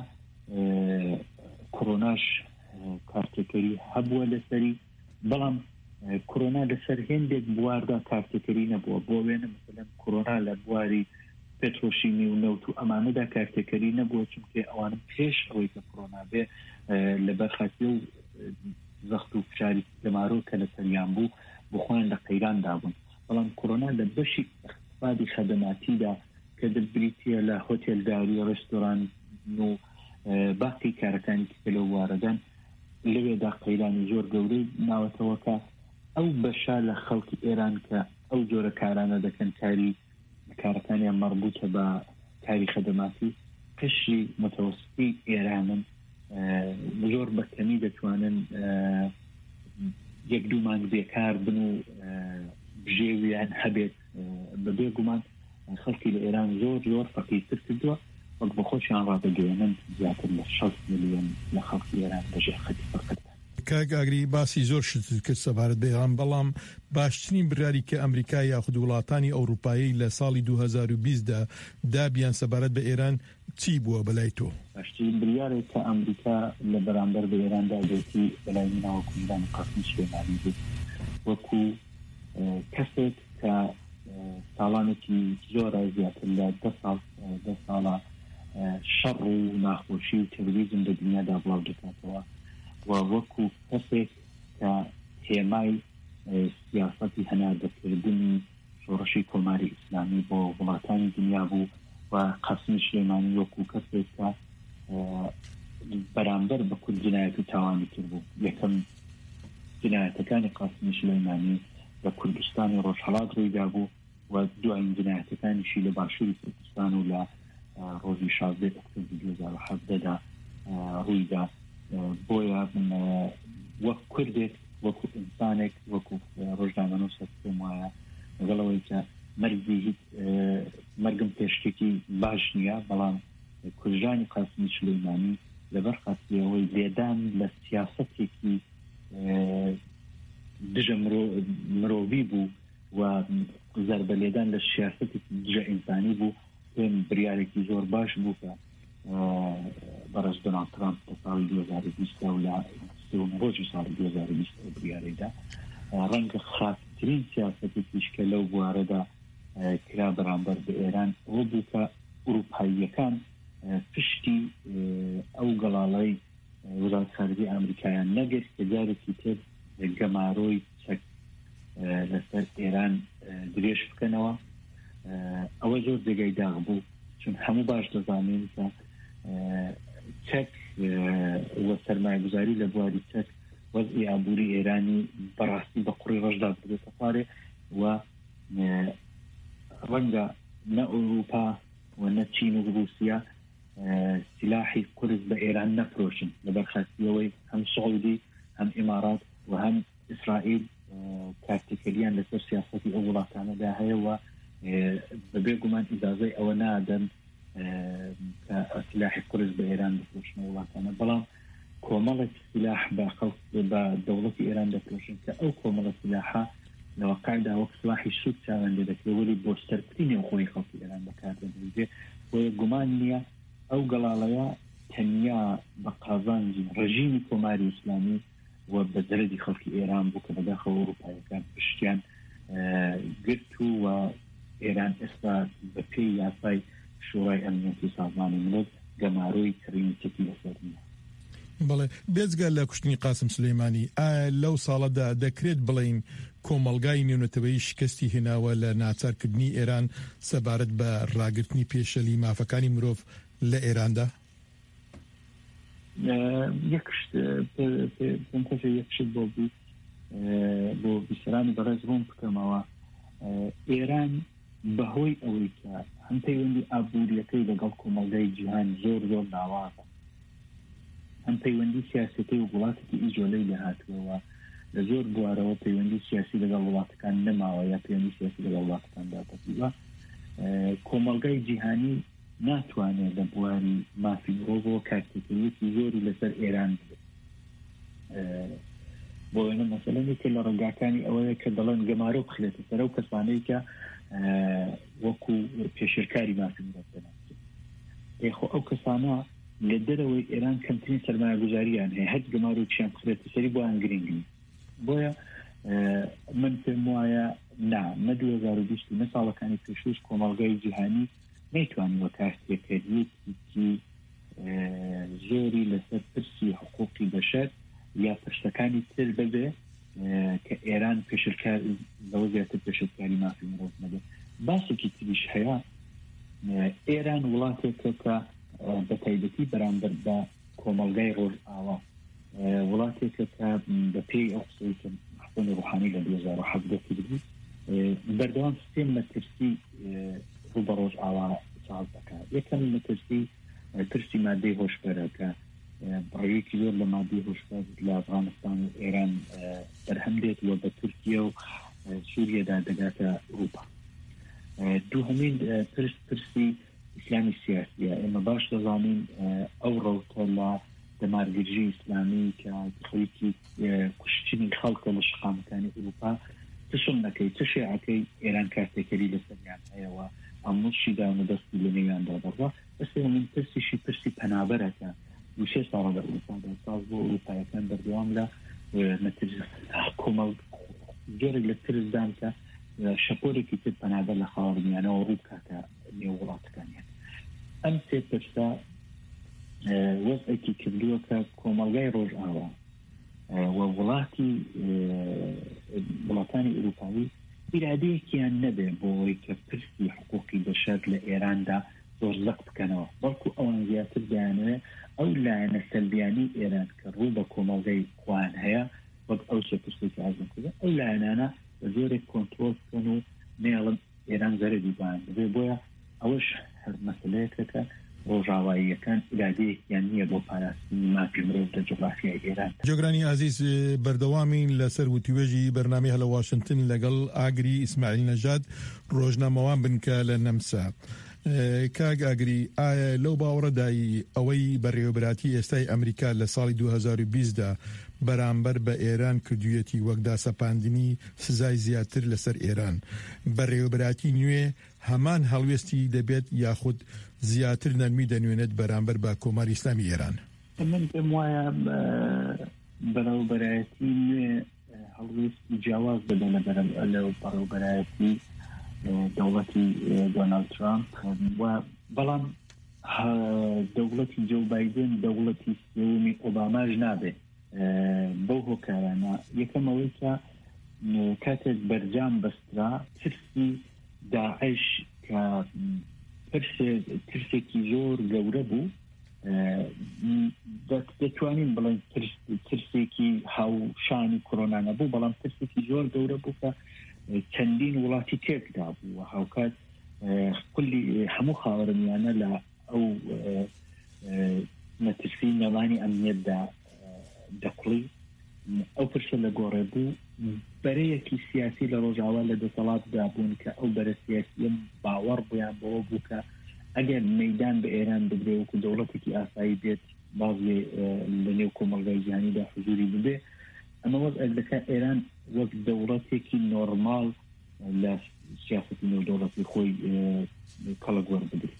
G: کۆرۆناش کارتێکەری هەبووە لەسەری، بەڵام کۆرۆنا لەسەر هێندێک بواردا کارتێکەری نەبووە. بۆ وێنە مەسەلەن کۆرۆنا لە بواری پێترۆشیمی و نەوت و ئەمانەدا کارتێکەری نەبووە چونکە ئەوانم پێش ئەوەی کە کۆرۆنا بێ لە بەرخاتی و زەخت و فشاری گەمارۆ کە لە سەریان بوو بۆ خۆیان لە قەیراندا بوون. بەڵام کۆرۆنا لە بەشی اقتصادی خەدەماتیدا کە دەبریتە لە هۆتێلداری و ڕێستۆران و باقی کارەکانی کە لەو واردان لەوێدا قەیرانی زۆر گەورەی ناوەتەوە کە ئەو بەشە لە خەڵکی ئێران کە ئەو جۆرە کارانە دەکەن کاری کارەکانیان مەربوطە بە کاری خەدەماتی قشری متەوەسطی ئێرانن زۆر بەکەمی دەتوانن یەک دوو مانگ بێکار بن و بژێویان هەبێت. بەبێ گومان خەڵکی لە ئێران زۆر زۆر فەقیرتر کردووە وەک بە خۆشیان ڕادەگەێنن زیاتر لە شەست ملیۆن لە خەڵکی ئێران بەژێ خەتی فەقەت.
F: کاگاگری باسی زۆر شت کرد سەبارەت بە ئێران، بەڵام باشترین بڕیاری کە ئەمریکا یاخود وڵاتانی ئەوروپایی لە ساڵی دوو هەزار و بیستدا دابیان سەبارەت بە ئێران چی بووە بەلای تۆ؟
G: باشترین بریارێک کە ئەمریکا لە بەرامبەر بە ئێراندا دێتی بەلای مناوەکو میرانی قاسم سلێمانی بوو وەکو کەسێک کە ساڵانێکی زۆرە زیاتر لە دە ساڵ دە ساڵە شەڕ و ناخۆشی و تێروریزم لە دنیادا بڵاو دەکاتەوە و وەکو کەسێک کە هێمای سیاسەتی هەناردەکردنی شۆڕشی کۆماری ئیسلامی بۆ وڵاتانی دنیا بوو و قاسم سلێمانی وەکو کەسێک کە بەرامبەر بە کورد جنایەت و تاوانی کرد بوو. یەکەم جنایەتەکانی قاسم سلێمانی لە کوردستانی ڕۆژهەڵات ڕوویدا بوو و دوایین جنایەتەکانیشی لە باشووری کوردستان و لە ڕۆژی شازدە ئۆکتۆبری دوو هەزار و حەڤدەدا ڕوویدا. بۆیە وەک کوردێک وەکو ئینسانێک وەکو ڕۆژنامەنووسێک پێم وایە لەگەڵەوەی کە مەرگی هیچ مەرگم پێشتێکی باش نییە، بەڵام کوژانی قاسم سلێمانی لەبەر خاستیەوەی لێدان لە سیاسەتێکی دژە مرۆڤی بوو و زەربە لێدان لە سیاسەتێکی دژە ئینسانی بوو. پێم بریارێکی زۆر باش بوو کە بەڕێز دۆناڵد ترامپ لە ساڵی دوو هەزار و بیست و لە ڕۆژی ساڵی دوو هەزار و بیست بریارەیدا ڕەنگە خاصترین سیاسەتێکیش کە لەو بوارەدا کرا بەرامبەر بە ئێران ئەوە بوو کە ئوروپاییەکان پشتی ئەو گەڵاڵەی وزارەتی خارجیی ئەمریکایان نەگرت کە جارێکی تر گەمارۆی چەک لەسەر ئێران درێژ بکەنەوە. ئەوە زۆر جێگای داغ بوو، چون هەموو باش دەزانین کە چەک وە سەرمایه‌گوزاری لە بواری چەک وەزعی ئابووری ئێرانی بەڕاستی بە قوڕی ڕەشدا بردێتە خوارێ و ڕەنگە نە ئەوروپا و نە چین و رووسیا سلاحی قورس بە ئێران نەفرۆشن لەبەر خاستیەوەی هەم سعودی هەم ئیمارات و هەم ئیسرائیل کارتێکەلیان لەسەر سیاسەتی ئەو وڵاتانەدا هەیە و بەبێ گومان ئیجازەی ئەوە نادەن کە سلاحی قورس بە ئێران بفرۆشن وڵاتانە، بەڵام کۆمەڵێک سلاح بە خەڵک بە دەوڵەتی ئێران دەفرۆشن کە ئەو کۆمەڵە سلاحە لەواقعدا وەک سلاحی سوود چاوان لێ دەکرێت وەلی بۆ سەرکردنی خۆی خەڵکی ئێران بەکاردەبرێت. بۆیە گومان نییە ئەو گەڵاڵەیە تەنیا بە قازانجی ڕژیمی کۆماری ئیسلامی و بە دەرەدی خەڵکی ئێران بوو کە بەداخەوە ئەوروپایەکان پشتیان گرت و ئێران ئێستا بە پێی یاسای شورای ئەمنیەتی سازمانی ملت گەمارۆی کڕینی چەکی لەسەر نییە.
F: بەڵێ بێجگە لە کوشتنی قاسم سلێمانی ئایا لەو ساڵەدا دەکرێت بڵین کۆمەڵگای نێونەتەوەی شکستی هێناوە لە ناچارکردنی ئێران سەبارەت بە ڕاگررتنی پێشەلی مافەکانی مرۆڤ لە ئێراندا؟
G: یەکشت یەکشت بۆ بوو بۆ بیسەرانی بەڕێز ڕوون بکەمەوە. ئێران بەهۆی ئەوەی کە هەم پەیوەندی ئابووریەکەی لەگەڵ کۆمەڵگای جیهان زۆر زۆر ناوازە، هەم پەیوەندی سیاسەتی و وڵاتێکی ئیزۆلەی لەهاتووەوە لە زۆر بوارەوە پەیوەندی سیاسی لەگەڵ وڵاتەکان نەماوە یا پەیوەندی سیاسی لەگەڵ وڵاتەکاندا بەدیوە کۆمەڵگای جیهانی ناتوانێت لە بواری مافی مرۆڤەوە کارتێکەریەکی زۆری لەسەر ئێران بێت. بۆ وێنە مەسەلەنێکە لە ڕێگاکانی ئەوەیە کە دەڵێن گەمارۆ بخرێتە سەر ئەو کەسانەی کە وەکو پێشێرکاری مافی مرۆڤ دەناسێت. ئێخۆ ئەو کەسانە لە دەرەوەی ئێران کەمترین سەرمایه‌گوزاریان هەیە، هەر گەمارۆکیان بخرێتە سەری بۆیان گرنگ نیە. بۆیە من پێم وایە نا نە دوو هەزار و بیست نە ساڵەکانی پێشووش کۆمەڵگای جیهانی نەیتوانین وە کارتێکەریەکی زۆری لەسەر پرسی حقوقی بەشەر یا پرسەکانی تر ببێ کە ئێران پێشکار لەوە زیاتر پێشکاری مافی مرۆڤ نەبێت. باسێکی تریش هەیە، ئێران وڵاتێکە کە بە تایبەتی بەرامبەر بە کۆمەڵگای ڕۆژئاوا وڵاتێکە کە بە پێی ئەو قسەی کە حەسەن ڕوحانی لە دوو هەزار و حەڤدە کردی بەردەوام سێ مەترسی ڕوو بە ڕۆژئاوا چاڵ دەکات. یەکەم مەترسی پرسی مادەی هۆشبەرە کە ڕێوەیەکی زۆر لە مادەی هۆشبەر لە ئەفغانستان و ئێران بەرهەم دێت و بە تورکیە و سووریەدا دەگاتە ئەوروپا. دووهەمین پرس پرسی ئیسلامی سیاسیە. ئێمە باش دەزانین ئەو ڕەوتە لە دەمارگرژی ئیسلامی کە خەریکی کوشتنی خەڵکە لە شقامەکانی ئەوروپا چشم نەکەی چ شیعەکەی ئێران کارتێکەری لەسەریان هەیەوە ئەمشی داونە دەستی لە نێویاندا دەڕوا بەسێ من پرسیشی پرسی پەنابەرەکە دوشێ ساڵە دەساڵ ساڵ بۆ ئەوروپایەکان بەردەوام لە کۆمەڵ جۆرێک لە ترسدان کە شەپۆرێکی تر پەنابەر لە خاوەڕمیانەوە ڕوو بکاتە نێو وڵاتەکانیان ئەم سێ پرسە وەزعێکی کردووە کە کۆمەڵگای ڕۆژئاوا و وڵاتی وڵاتانی ئەوروپایی ئیرادەیەکیان نەبێ بۆ ئەوەی کە پرسی حقوقی بەشەر لە ئێراندا زۆر زەق بکەنەوە بەڵکو ئەوان زیاتر دەیانوێت ئەو لایەنە سەلبیانی ئێران کە ڕوو بە کۆمەڵگەی خوان هەیە وەک ئەو چه پرسێکی ئازم کردە ئەو لایەنانە بە زۆرێک کۆنترۆل بکەن و نێڵن ئێران زەرەری بان بێ بۆیە ئەوەش هەر مەسەلەیەکە کە ڕۆژاواییەکان ئیرادەیەکیان نییە بۆ پاراستنی مافی مرۆڤ لە جوغرافیای ئێران.
F: جۆگرانی عزیز بەردەوامین لەسەر وتیوێژی بەرنامەی هەلە واشنگتن لەگەڵ ئاگری ئیسماعیل نەژاد ڕۆژنامەوان بنکە لە نەمسا. کاگ ئاگری ئایا لەو باوەڕەدایی ئەوەی بەڕێوەبراتی ئێستای ئەمریکا لە ساڵی دوو هەزار و بیست دا بەرامبەر بە ئێران کردوویەتی وەکدا سەپاندنی سزای زیاتر لەسەر ئێران بەڕێوەبراتی نوێ هەمان هەڵوێستی دەبێت یاخود زیاتر نەرمی دەنوێنێت بەرامبەر بە کۆماری ئیسلامی ئێران؟
G: من پێم وایە بەڕێوەبەرایەتی نوێ هەڵوێستی جیاواز دەبێنە لە بەڕێوەبەرایەتی دەوڵەتی دۆناڵد ترامپ و بەڵام دەوڵەتی جۆ بایدن دەوڵەتی سێوەمی ئۆباماش نابێ بەو هۆکارانە یەکەمەوەی کە کاتێک بەرجام بەسترا ترسی داعش کە ترسێکی زۆر گەورە بوو دەتوانین بڵێن ترسێکی هاوشانی کۆرۆنا نەبوو بەڵام ترسێکی زۆر گەورە بوو کە چەندین وڵاتی تێکدا بوو و هاوکات کلی هەموو خاوەڕمیانە لە ئەو مەترسی نێوانی ئەمنیەتدا دەقڵی ئەو پرسە لە گۆڕێ بوو بەرەیەکی سیاسی لە ڕۆژاوا لە دەسەڵاتدا بوون کە ئەو بەرە سیاسی باوەڕ بوویان بەوە بوو کە ئەگەر مەیدان بە ئێران بدرێ وەکو دەوڵەتێکی ئاسایی بێت بازێ لە نێو کۆمەڵگای جیهانیدا حضوری ببێ ئەمە وەزع دەکات ئێران وەک دەوڵەتێکی نۆرمال لە سیاسەتی نێو دەوڵەتی خۆی کەڵک وەربگرێت.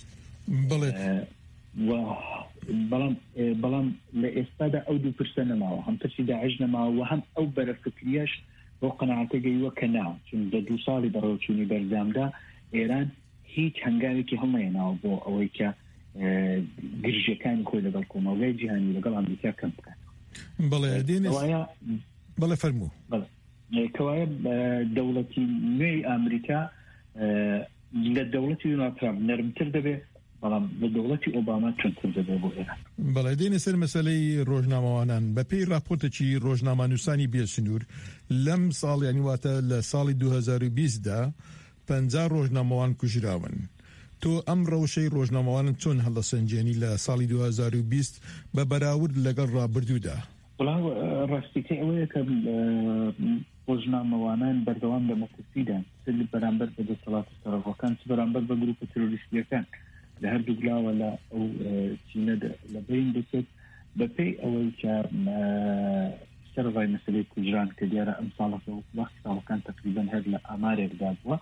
G: بەڵام بەڵام لە ئێستادا ئەو دوو پرسە نەماوە هەم پرسی داعش نەماوە و هەم ئەو بەرە فکریەش بۆ قەناعەتە گەیوە کە نا چون لە دوو ساڵی بەڕێوەچوونی بەردەوامدا ئێران هیچ هەنگاوێکی هەڵنەهێناوە بۆ ئەوەی کە گرژەکانی خۆی لەگەڵ کۆمەڵگای جیهانی لەگەڵ ئەمریکا کەم بکات.
F: بەڵێ بەڵێ فەرموو
G: کەوایە دەوڵەتی نوێی ئەمریکا لە دەوڵەتی دۆناڵد ترامپ نەرمتر دەبێت بەڵام لە دەوڵەتی ئۆباما چونتر دەبێت بۆ ئێران.
F: بەڵێ دێنە سەر مەسەلەی ڕۆژنامەوانان بە پێی راپۆرتێکی ڕۆژنامەنووسانی بێسنوور لەم ساڵ یانیواتە لە ساڵی دوو هەزار و بیست دا پەنجا ڕۆژنامەوان کوژراون. تۆ ئەم ڕەوشەی ڕۆژنامەوانن چۆن هەڵەسەنجێنی لە ساڵی دوو هەزار و بیست بە بەراورد لەگەڵ ڕابردوودا؟
G: بەڵاو ڕاستیکە ئەوەیە کە ڕۆژنامەوانان بەردەوام لە مەترسیدان سل بەرامبەر بە دەسەڵاتە سەرۆکەکان بەرامبەر بە گروپە تێرۆریستیەکان لە هەردوو گلاوە لە ئەو چینە لە بین دەچێت بەپێی ئەوەی کە سەرڕای مەسەلەی کوژران کە دیارە ئەم ساڵەکە وەختی ساڵەکان تقریباً هەر لە ئامارێکدا بووە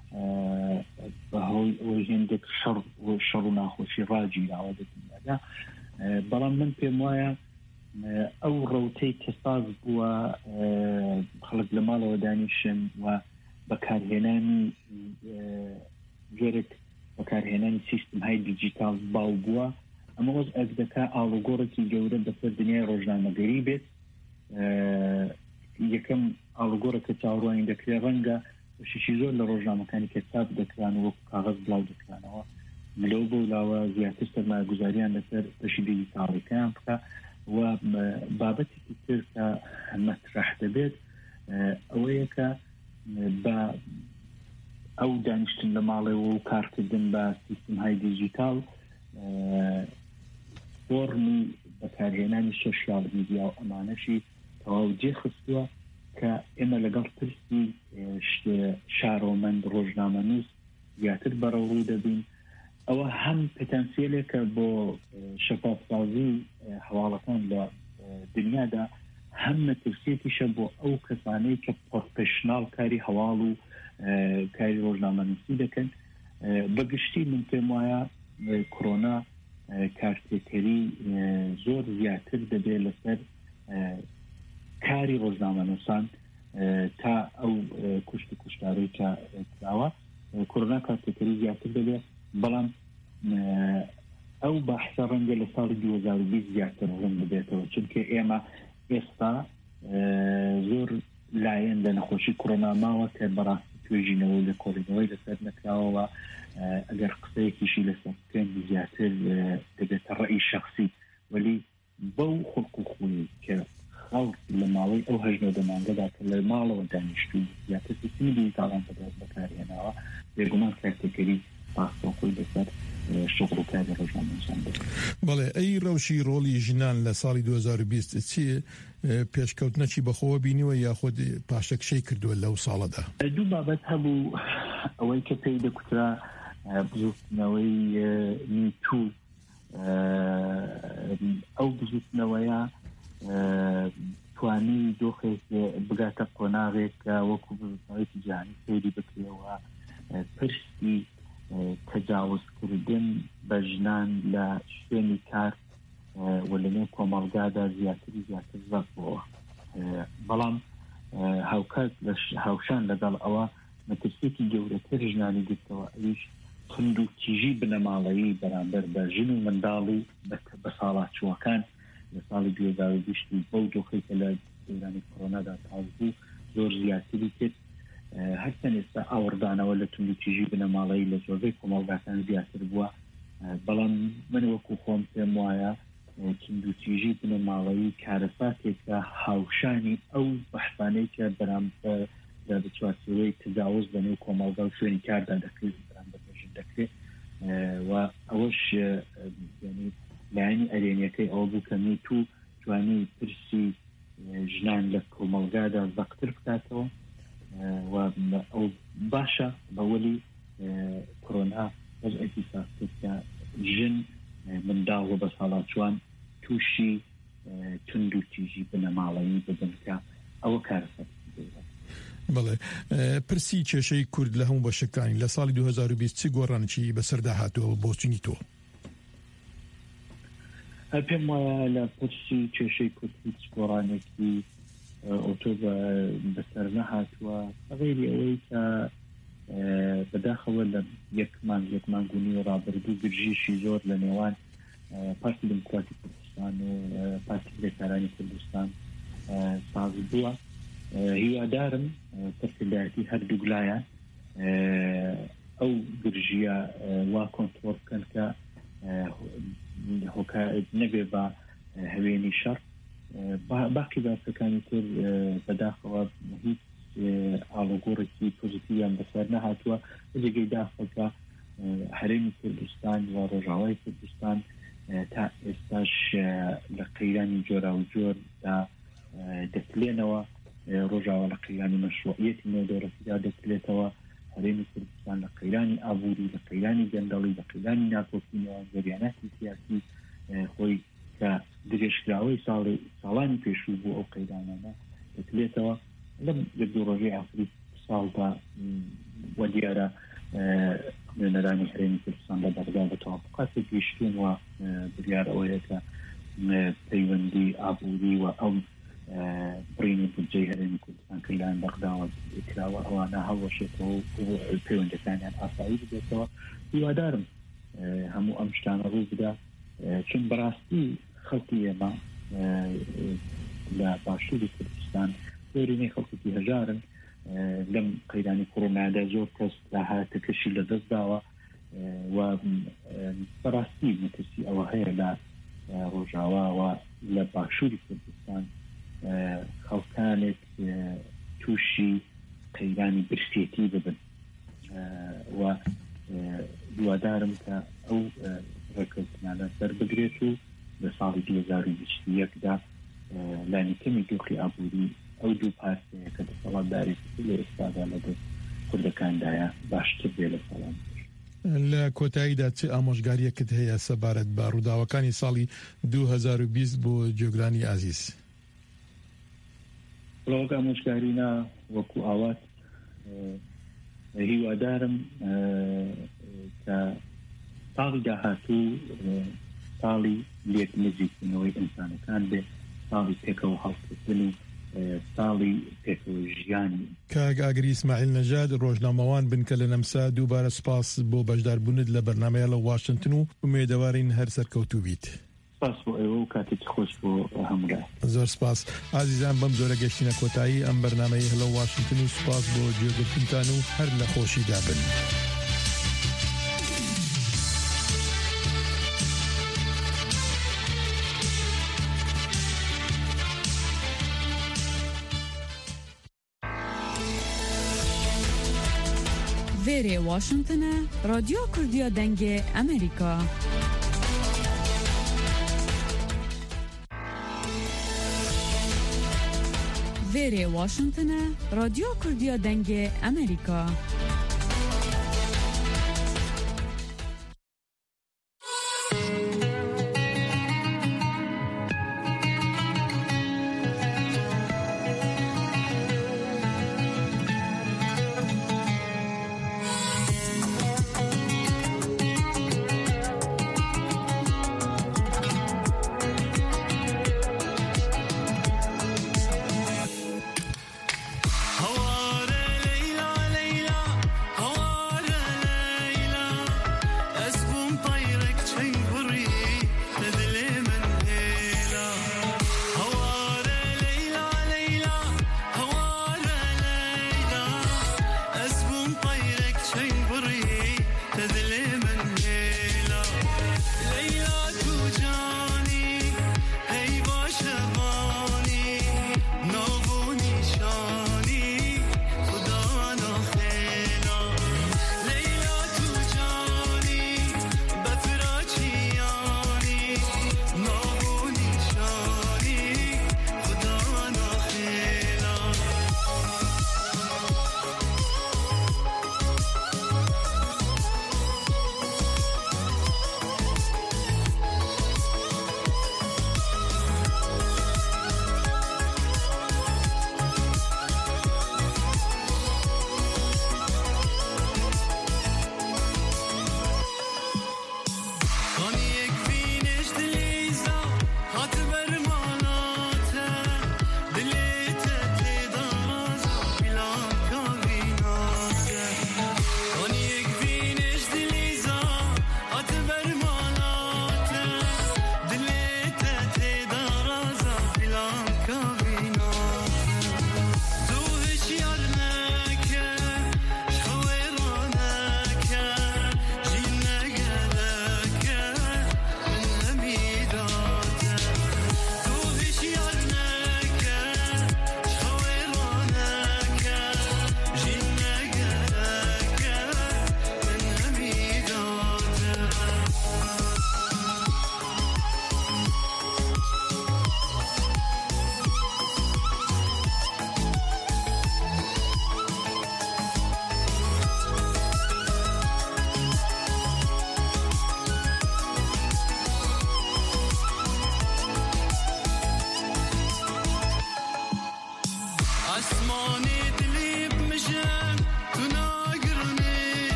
G: بەهۆی ئەوەی هێندێک شەڕ شەڕ و ناخۆشی ڕاجیراوە دەدنیادا بەڵام من پێم وایە ئەو ڕەوتەی کەساز بووە خەڵک لە ماڵەوە دانیشن و بەکارهێنانی جۆرێک بەکارهێنانی سیستم های دیجیتال باو بووە ئەمە وەز ئەگدەکە ئاڵوگۆڕێکی گەورە بەسەر دنیای ڕۆژنامەگەری بێت یەکەم ئاڵوگۆڕە کە چاوەڕوانی دەکرێت ڕەنگە شیشی زۆر لە ڕۆژنامەکانی کەساب دەکران و وەکو کاغەز بڵاو دەکرانەوە لەو بۆ لاوە زیاتر سەرمایه‌گوزاریان لەسەر بەشی دیجیتاڵیەکان بکە و بابەتێکی تر کە مەطرح دەبێت ئەوەیە کە بە ئەو دانیشتن لە ماڵەوە و کارکردن بە سیستمهای دیجیتال فۆرمی بەکارهێنانی سۆشیال میدیا و ئەمانەشی تەواو جێخستووە کە ئێمە لەگەڵ پرسی شارۆمەند ڕۆژنامەنووس زیاتر بەڕەوڕوو دەبین ئەوە هەم پتەنسیێلێکە بۆ شەفافسازی هەواڵەکان لە دنیادا هەم مەترسێتیشە بۆ ئەو کەسانەی کە پرۆفێشناڵ کاری هەواڵ و کاری ڕۆژنامەنووسی دەکەن بەگشتی من پێم وایە کۆرۆنا کارتێکەری زۆر زیاتر دەبێت لەسەر کاری ڕۆژنامەنووسان تا ئەو کوشت و کوشتارەی کە کراوە کۆرۆنا کارتێکەری زیاتر دەبێت بەڵام ئەو بەحسە ڕەنگە لە ساڵی دوو هەزار و بیست زیاتر ڕوون ببێتەوە چونکە ئێمە ئێستا زۆر لایەن لە نەخۆشی کۆرۆنا ماوە کە بەڕاستی توێژینەوە لە کۆڕینەوەی لەسەر نەکراوەوە ئەگەر قسەیەکیشی لەسەر بکەین زیاتر دەبێتە ڕەئی شەخسی وەلی بەو خڵق و خوی کە خەڵک لە ماوەی ئەو هەژنە دەمانگەدا کە لە ماڵەوە دانیشتووی زیاتر سیستمی دیجیتاڵان بەکارهێناوە بێگومان کارتێکەری پاسپۆرتی لەسەر شغل و کاری ڕۆژنامەنووسان بێت.
F: بەڵێ ئەی ڕەوشی ڕۆڵی ژنان لە ساڵی دوو هەزار و بیست چیە پێشکەوتنەکی بەخۆوە بینیوە یاخود پاشەکشەی کردووە لەو ساڵەدا؟
G: دوو بابەت هەبوو. ئەوەی کە پێی دەکوترا بزوتنەوەی میتوو ئەو بزوتنەوەیە توانی دۆخێک بگاتە قۆناغێک کە وەکو بزوتنەوەیکی جیهانی سەیری بکرێەوە پرسی تەجاوزکردن بە ژنان لە شوێنی کار و لەنێ کۆمەڵگادا زیاتری زیاتر زەقبەوە. بەڵام هاوشان لەگەڵ ئەوە مەترسێکی گەورەتر ژنانی گرتەوە ئەویش تند و تیژی بنەماڵەیی بەرامبەر بە ژن و منداڵی بە ساڵاتچووەکان لە ساڵی دوو هەزار و بیست بەو دۆخی کە لە دەورانی کۆرۆنادا تازبوو زۆر زیاتری کرد. هەرچەند ئێستا ئاوردانەوە لە تند و تیژی بنەماڵەیی لە زۆربەی کۆمەڵگاکان زیاتر بووە بەڵام من وەکو خۆم پێم وایە تند و تیژی بنەماڵەیی کارەساتێکە هاوشانی ئەو بەحسانەی کە بەرامبەر بە چوارچێوەی تجاوز بەنێو کۆمەڵگا و شوێنی کاردا دەکرێت بەرامبەر بەژن دەکرێت و ئەوەش لایەنی ئەرێنیەکەی ئەوە بوو کە میتوو توانی پرسی ژنان لە کۆمەڵگادا زەقتر بکاتەوە و ئەو باشە بەوەلی کۆرۆنا وەزعێکی ساختکە ژن منداڵ و بە ساڵاتچوان تووشی تند و تیژی بنەماڵەیی ببن کە ئەوە کارەسەت.
F: بەڵێ پرسی کێشەی کورد لە هەموو بەشەکانی لە ساڵی دوو هەزار و بیست چی گۆڕانێکی بەسەردا هاتووە بۆچنی تۆ؟
G: پێم وایە لە پرسی کێشەی کورد هیچ گۆڕانێکی ئۆتۆ بەسەر نەهاتووە غیری ئەوەی کە بەداخەوە لە یەکمان یەکمانگونی و ڕابردوو گرژیشی زۆر لە نێوان پارتی دموکراتی کوردستان و پارتی کرێکارانی کوردستان ساز بووە. هیوادارم پرسیدارەتی هەردووگلایە ئەو گرژیە وا کۆنتڕۆڵ بکەن کە نەبێ بە هەوێنی شەڕ. باقی باسەکانی تر بەداخەوە هیچ ئاڵوگۆڕێکی پۆزیتیڤیان بەسەر نەهاتووە بەجێگەی داخەکە هەرێمی کوردستان و ڕۆژاوای کوردستان تا ئێستاش لە قەیرانی جۆرا و جۆردا دەکلێنەوە. ڕۆژاوە لە قەیرانی مەشروعیەتی نێودەوڵەتیدا دەکلێتەوە. هەرێمی کوردستان لە قەیرانی ئابووری لە قەیرانی گەندەڵی لە قەیرانی ناکۆکی نێوانجەریانەتی سیاسی خۆی کە درێژکراوەی ساڵانی پێشوو بوو ئەو قەیرانانە دەکلێتەوە. لەم یەک دوو ڕۆژەی ئاخری ساڵدا وە دیارە نوێنەرانی هەرێمی کوردستان لە بەغدا بە تەوافقاتی گەیشتوون و بڕیار ئەوەیە کە پەیوەندی ئابووری و ئەو بڕینی بودجەی هەرێمی کوردستان کە لایەن بەغداوە کراوە ئەوانە هەڵوەشێتەوە و پەیوەندەکانیان ئاسایی بدێتەوە. هیوادارم هەموو ئەم شتانە ڕوو بدا چون بەڕاستی خەڵکی ئێمە لە باشووری کوردستان زۆرینەی خەڵکی هەژارن. لەم قەیرانی کۆڕۆنادا زۆر کەس داهاتەکەشی لە دەست داوە و بەڕاستی مەترسی ئەوە هەیە لە ڕۆژاواوە لە باشووری کوردستان خەڵکانێک تووشی قەیرانی برسێتی ببن و هیوادارم کە ئەو ڕێکەوتنانە سەر بگرێت و لە ساڵی دوو هەزار و بیست و یەکدا لانیکەمی دۆخی ئابووری ئەو دوو پارتەیە کە دەسەڵاتدارێتی لە ئێستادا لە دەست کوردەکاندایە باشتر بێ لە ساڵان.
F: لە کۆتاییدا چه ئامۆژگاریەکت هەیە سەبارەت بە ڕووداوەکانی ساڵی دوو هەزار و بیست بۆ جێگرانی ئازیز؟
G: بڵاوەک ئامۆژگارینا وەکو ئاوات هیوادارم کە ساڵی داهاتوو ساڵی لێک نزیکبوونەوەی ئینسانەکان بێ، ساڵی پێکەوە هەڵگرتن و ساڵی پێکەوە ژیانی.
F: کاک ئاگری ئیسماعیل نەژاد ڕۆژنامەوان بنکە لە نەمسا دووبارە سپاس بۆ بەشداربوونت لە بەرنامەیە لە واشنگتن و ئومێدەوارین هەر سەرکەوتوو بیت.
G: سپاس بۆ ئێوە و کاتێکی خۆش بۆ هەموو.
F: زۆر سپاس ئازیزان، بەم زۆرە گەشتینە کۆتایی ئەم بەرنامەی هەلە واشنگتن و سپاس بۆ گوێگرتنتان و هەر لە خۆشیدا بن.
D: وێرێ واشنگتنە رادیۆ کوردیە دەنگێ ئەمریکا. وێرێ واشنگتنە رادیۆ کوردیە دەنگێ ئەمریکا.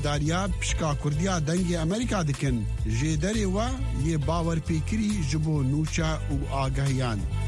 A: هیواداریا پشکا کوردیا دنگی امریکا دکن جدری و یه باور پیکری جبو نوچا و آگاهیان